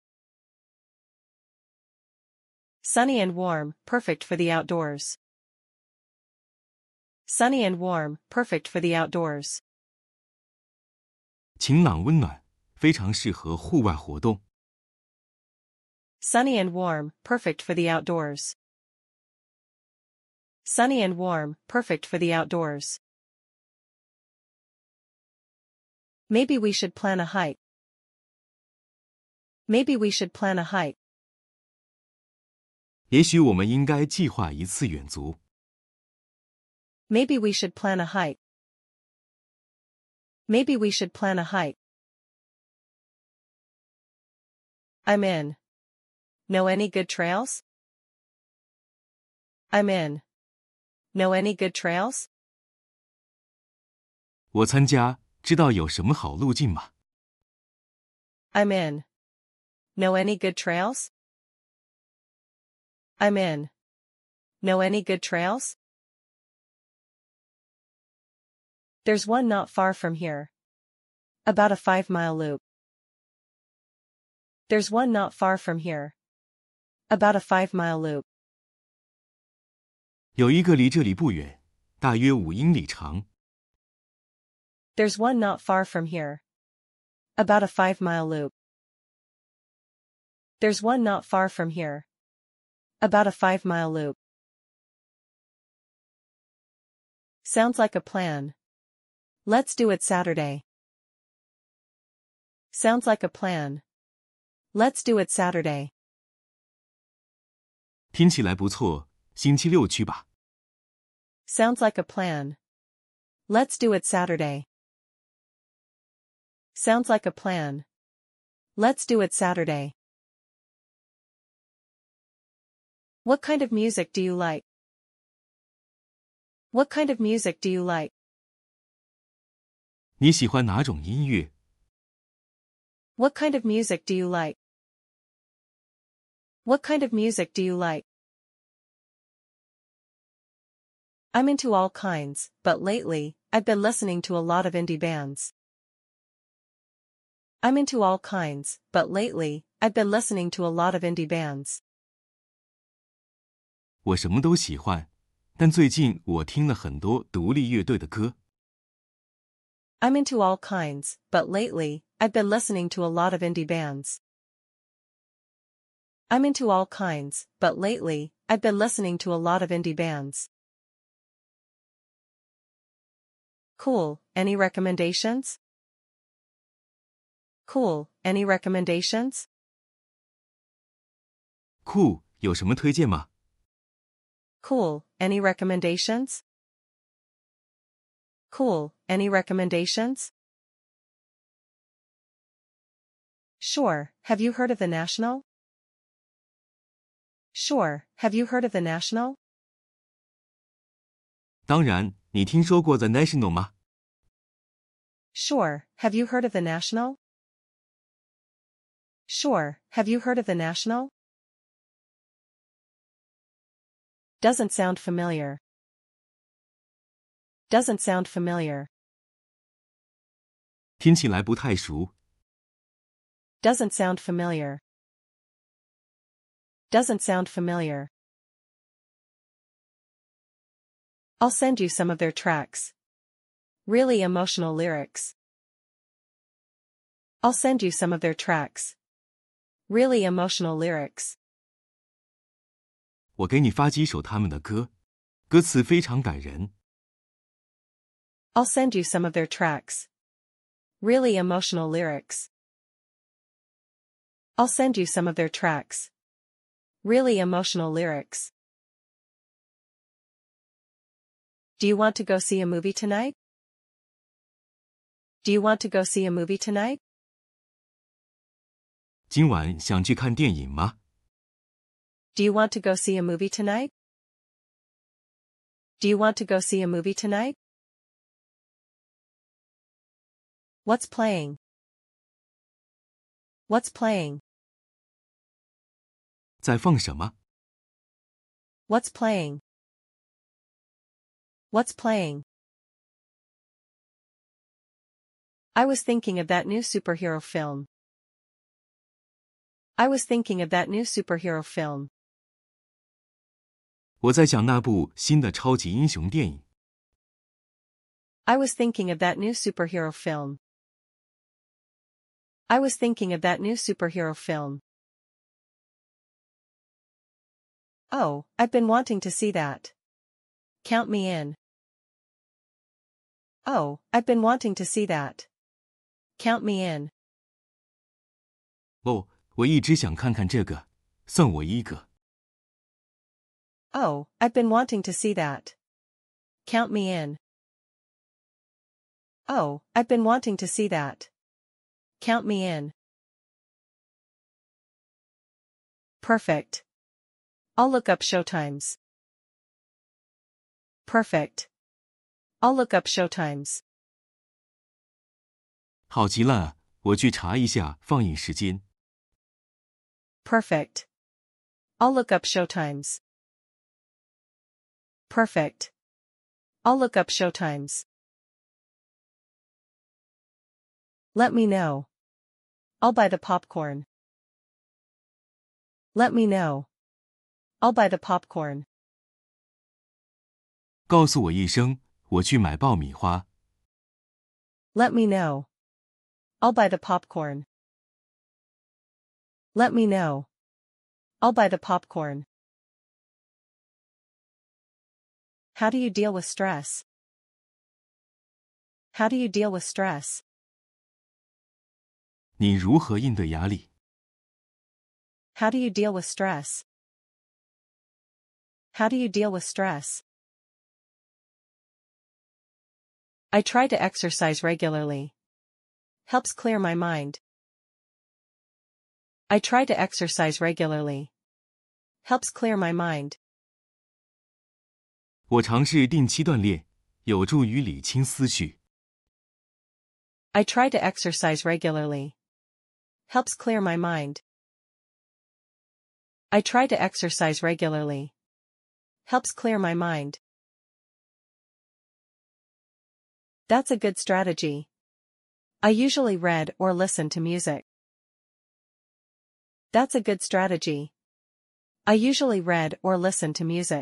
Sunny and warm, perfect for the outdoors. Sunny and warm, perfect for the outdoors. 晴朗温暖，非常适合户外活动。 Sunny and warm, perfect for the outdoors. Sunny and warm, perfect for the outdoors. Maybe we should plan a hike. Maybe we should plan a hike. 也许我们应该计划一次远足。 Maybe we should plan a hike. Maybe we should plan a hike. I'm in. Know any good trails? I'm in. Know any good trails? 我参加，知道有什么好路径吗？ I'm in. Know any good trails? I'm in. Know any good trails? There's one not far from here. About a 5-mile loop. There's one not far from here. About a 5-mile loop. 有一个离这里不远，大约5英里长。 There's one not far from here. About a 5-mile loop. There's one not far from here. About a 5-mile loop. Sounds like a plan. Let's do it Saturday. Sounds like a plan. Let's do it Saturday. 听起来不错，星期六去吧。 Sounds like a plan. Let's do it Saturday. Sounds like a plan. Let's do it Saturday. What kind of music do you like? What kind of music do you like? 你喜欢哪种音乐？ What kind of music do you like? What kind of music do you like? I'm into all kinds, but lately, I've been listening to a lot of indie bands. I'm into all kinds, but lately, I've been listening to a lot of indie bands. 我什么都喜欢，但最近我听了很多独立乐队的歌。 I'm into all kinds, but lately, I've been listening to a lot of indie bands. I'm into all kinds, but lately, I've been listening to a lot of indie bands. Cool, any recommendations? Cool, any recommendations? Cool，有什么推荐吗？ Cool, any recommendations? Cool, any recommendations? Sure, have you heard of the National? Sure, have you heard of the National? 当然，你听说过 The National 吗？ Sure, have you heard of the National? Sure, have you heard of the National? Doesn't sound familiar. Doesn't sound familiar. 听起来不太熟。 Doesn't sound familiar. Doesn't sound familiar. I'll send you some of their tracks. Really emotional lyrics. I'll send you some of their tracks. Really emotional lyrics. 我给你发几首他们的歌，歌词非常感人。 I'll send you some of their tracks. Really emotional lyrics. I'll send you some of their tracks. Really emotional lyrics. Do you want to go see a movie tonight? Do you want to go see a movie tonight? 今晚想去看电影吗？ Do you want to go see a movie tonight? Do you want to go see a movie tonight? What's playing? What's playing? 在放什么？ What's playing? What's playing? I was thinking of that new superhero film. I was thinking of that new superhero film. 我在想那部新的超级英雄电影。 I was thinking of that new superhero film. I was thinking of that new superhero film. Oh, I've been wanting to see that. Count me in. Oh, I've been wanting to see that. Count me in. 哦，我一直想看看这个，算我一个。 Oh, I've been wanting to see that. Count me in. Oh, I've been wanting to see that. Count me in. Perfect. I'll look up showtimes. Perfect. I'll look up showtimes. 好极了，我去查一下放映时间。 Perfect. I'll look up showtimes. Perfect. I'll look up showtimes. Let me know. I'll buy the popcorn. Let me know. I'll buy the popcorn. 告诉我一声，我去买爆米花。 Let me know. I'll buy the popcorn. Let me know. I'll buy the popcorn. How do you deal with stress? How do you deal with stress? 你如何应对压力？ How do you deal with stress? How do you deal with stress? I try to exercise regularly. Helps clear my mind. I try to exercise regularly. Helps clear my mind. 我尝试定期锻炼，有助于理清思绪。 I try to exercise regularly. Helps clear my mind. I try to exercise regularly. Helps clear my mind. That's a good strategy. I usually read or listen to music. That's a good strategy. I usually read or listen to music.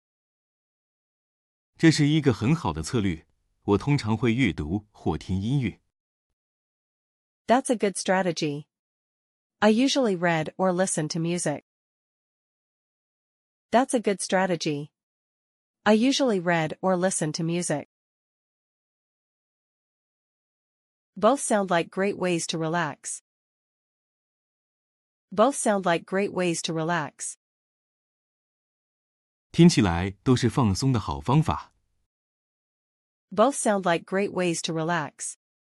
这是一个很好的策略，我通常会阅读或听音乐。 That's a good strategy. I usually read or listen to music. That's a good strategy. I usually read or listen to music. Both sound like great ways to relax. Both sound like great ways to relax. 听起来都是放松的好方法。 Both sound like great ways to relax.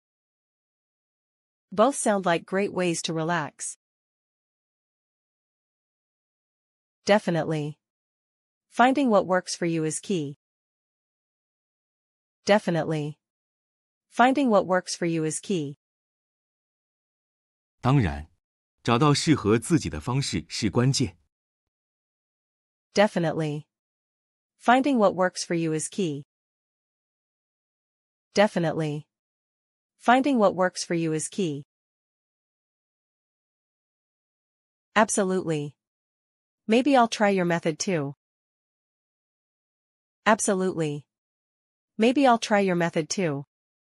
Both sound like great ways to relax. Definitely. Finding what works for you is key. Definitely. Finding what works for you is key. 当然，找到适合自己的方式是关键。 Definitely. Finding what works for you is key. Definitely. Finding what works for you is key. Absolutely. Maybe I'll try your method too. Absolutely. Maybe I'll try your method too.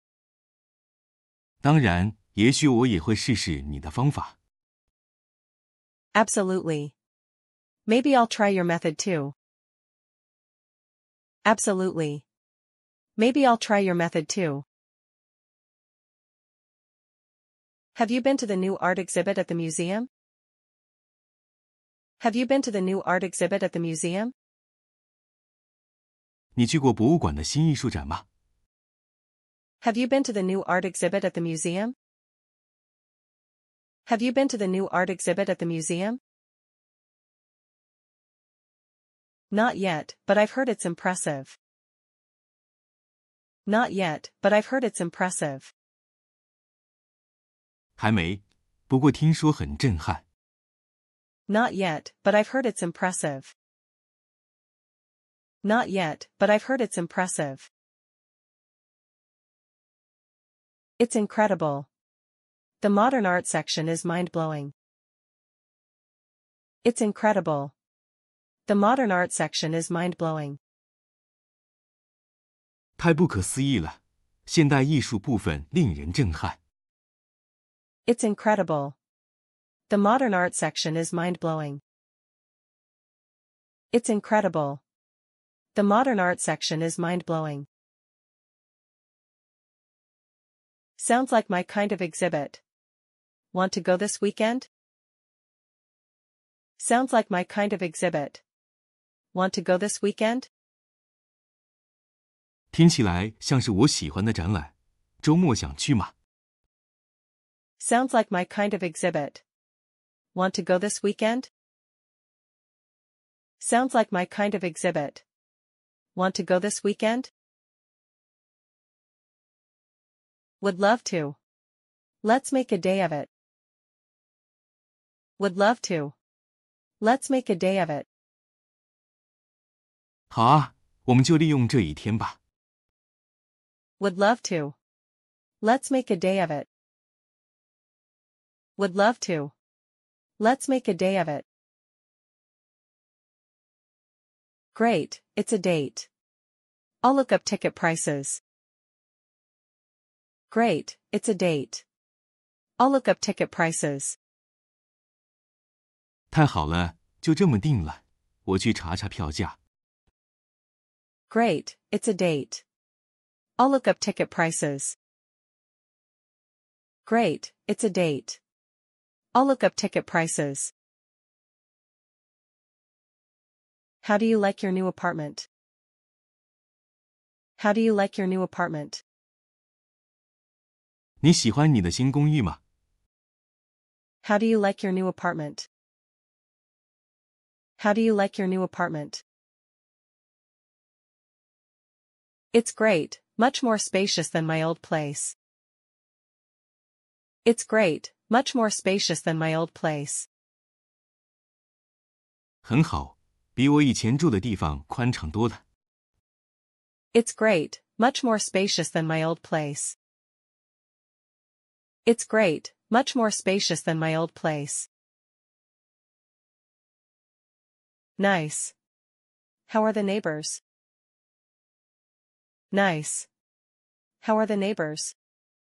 当然，也许我也会试试你的方法。 Absolutely. Maybe I'll try your method too. Absolutely. Maybe I'll try your method too. Have you been to the new art exhibit at the museum? Have you been to the new art exhibit at the museum? 你去过博物馆的新艺术展吗？ Have you been to the new art exhibit at the museum? Have you been to the new art exhibit at the museum? Not yet, but I've heard it's impressive. Not yet, but I've heard it's impressive. 还没，不过听说很震撼。 Not yet, but I've heard it's impressive. Not yet, but I've heard it's impressive. It's incredible. The modern art section is mind-blowing. It's incredible. The modern art section is mind-blowing. 太不可思议了，现代艺术部分令人震撼。 It's incredible. The modern art section is mind-blowing. It's incredible. The modern art section is mind-blowing. Sounds like my kind of exhibit. Want to go this weekend? Sounds like my kind of exhibit. Want to go this weekend? 听起来像是我喜欢的展览，周末想去吗？ Sounds like my kind of exhibit. Want to go this weekend? Sounds like my kind of exhibit. Want to go this weekend? Would love to. Let's make a day of it. Would love to. Let's make a day of it. 好啊，我们就利用这一天吧。 Would love to. Let's make a day of it. Would love to. Let's make a day of it. Great, it's a date. I'll look up ticket prices. Great, it's a date. I'll look up ticket prices. 太好了，就这么定了，我去查查票价。 Great, it's a date. I'll look up ticket prices. Great, it's a date. I'll look up ticket prices. How do you like your new apartment? How do you like your new apartment? 你喜欢你的新公寓吗？ How do you like your new apartment? How do you like your new apartment? It's great, much more spacious than my old place. It's great, much more spacious than my old place. 很好，比我以前住的地方宽敞多了。 It's great, much more spacious than my old place. It's great, much more spacious than my old place. Nice. How are the neighbors? Nice. How are the neighbors?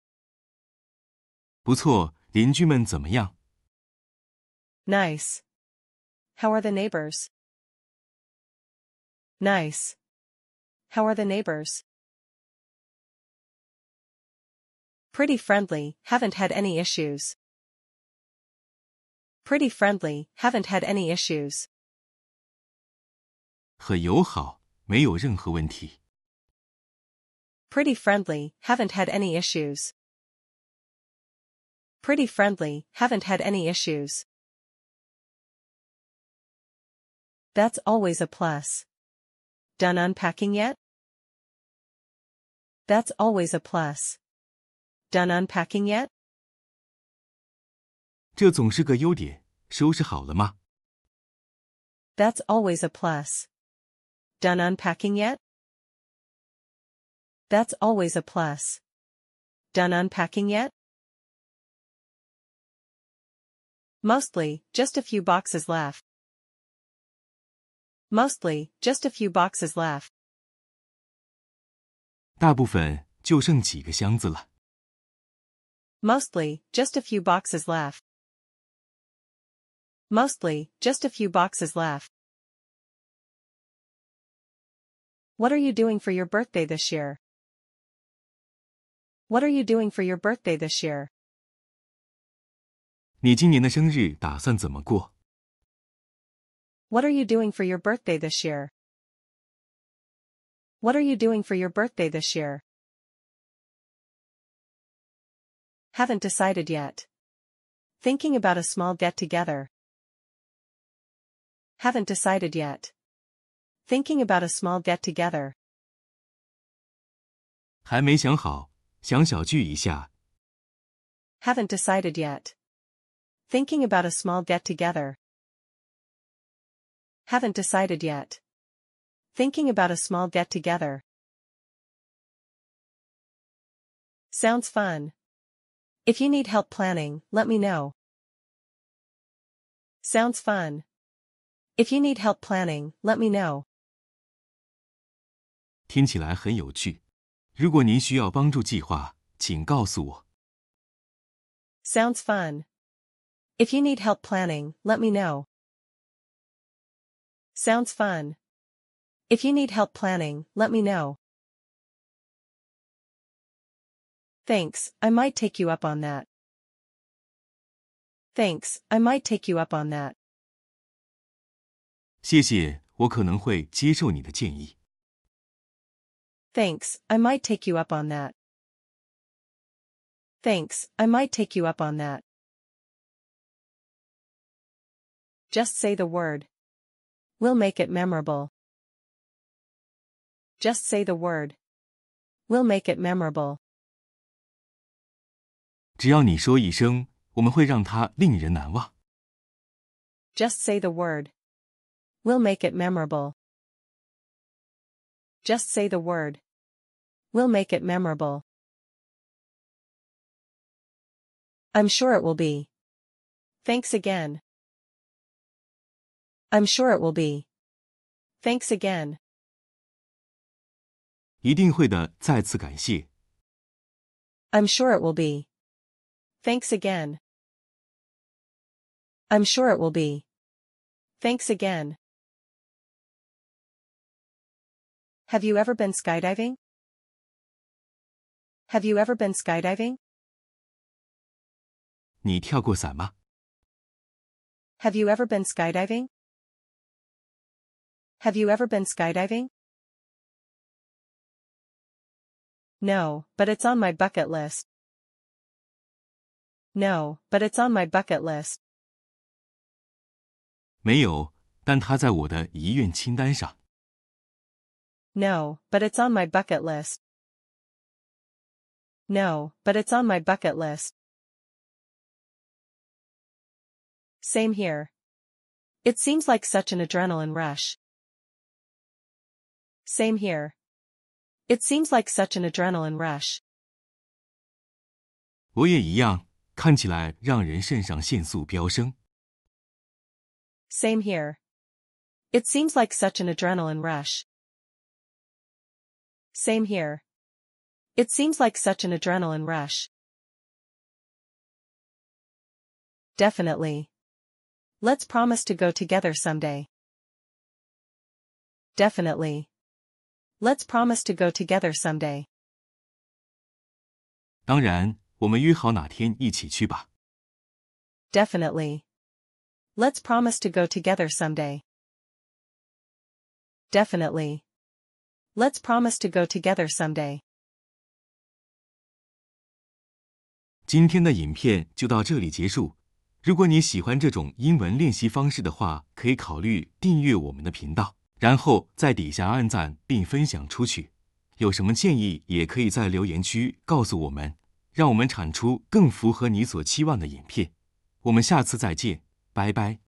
不错，邻居们怎么样？ Nice. How are the neighbors? Nice. How are the neighbors? Pretty friendly, haven't had any issues. Pretty friendly, haven't had any issues. 很友好，没有任何问题。 Pretty friendly, haven't had any issues. Pretty friendly, haven't had any issues. That's always a plus. Done unpacking yet? That's always a plus. Done unpacking yet? 这总是个优点，收拾好了吗？ That's always a plus. Done unpacking yet? That's always a plus. Done unpacking yet? Mostly, just a few boxes left. Mostly, just a few boxes left. 大部分就剩几个箱子了。 Mostly, just a few boxes left. Mostly, just a few boxes left. What are you doing for your birthday this year? What are you doing for your birthday this year? 你今年的生日打算怎么过？ What are you doing for your birthday this year? What are you doing for your birthday this year? Haven't decided yet. Thinking about a small get-together. Haven't decided yet. Thinking about a small get-together. 还没想好，想小聚一下。 Haven't decided yet. Thinking about a small get-together. Haven't decided yet. Thinking about a small get-together. Sounds fun. If you need help planning, let me know. Sounds fun. If you need help planning, let me know. 听起来很有趣。如果您需要帮助计划，请告诉我。 Sounds fun. If you need help planning, let me know. Sounds fun. If you need help planning, let me know. Thanks, I might take you up on that. Thanks, I might take you up on that. 谢谢，我可能会接受你的建议。 Thanks, I might take you up on that. Thanks, I might take you up on that. Just say the word. We'll make it memorable. Just say the word. We'll make it memorable. 只要你说一声，我们会让它令人难忘。 Just say the word. We'll make it memorable. Just say the word. We'll make it memorable. I'm sure it will be. Thanks again. I'm sure it will be. Thanks again. 一定会的，再次感谢。 I'm sure it will be. Thanks again. I'm sure it will be. Thanks again. Have you ever been skydiving? Have you ever been skydiving? 你跳过伞吗？ Have you ever been skydiving? Have you ever been skydiving? No, but it's on my bucket list. No, but it's on my bucket list. 没有，但它在我的遗愿清单上。 No, but it's on my bucket list. No, but it's on my bucket list. Same here. It seems like such an adrenaline rush. Same here. It seems like such an adrenaline rush. 我也一样，看起来让人肾上腺素飙升。 Same here. It seems like such an adrenaline rush. Same here. It seems like such an adrenaline rush. Definitely. Let's promise to go together someday. Definitely. Let's promise to go together someday. 当然，我们约好哪天一起去吧。 Definitely. Let's promise to go together someday. Definitely. Let's promise to go together someday. 今天的影片就到这里结束。如果你喜欢这种英文练习方式的话，可以考虑订阅我们的频道，然后在底下按赞并分享出去。有什么建议也可以在留言区告诉我们，让我们产出更符合你所期望的影片。我们下次再见，拜拜。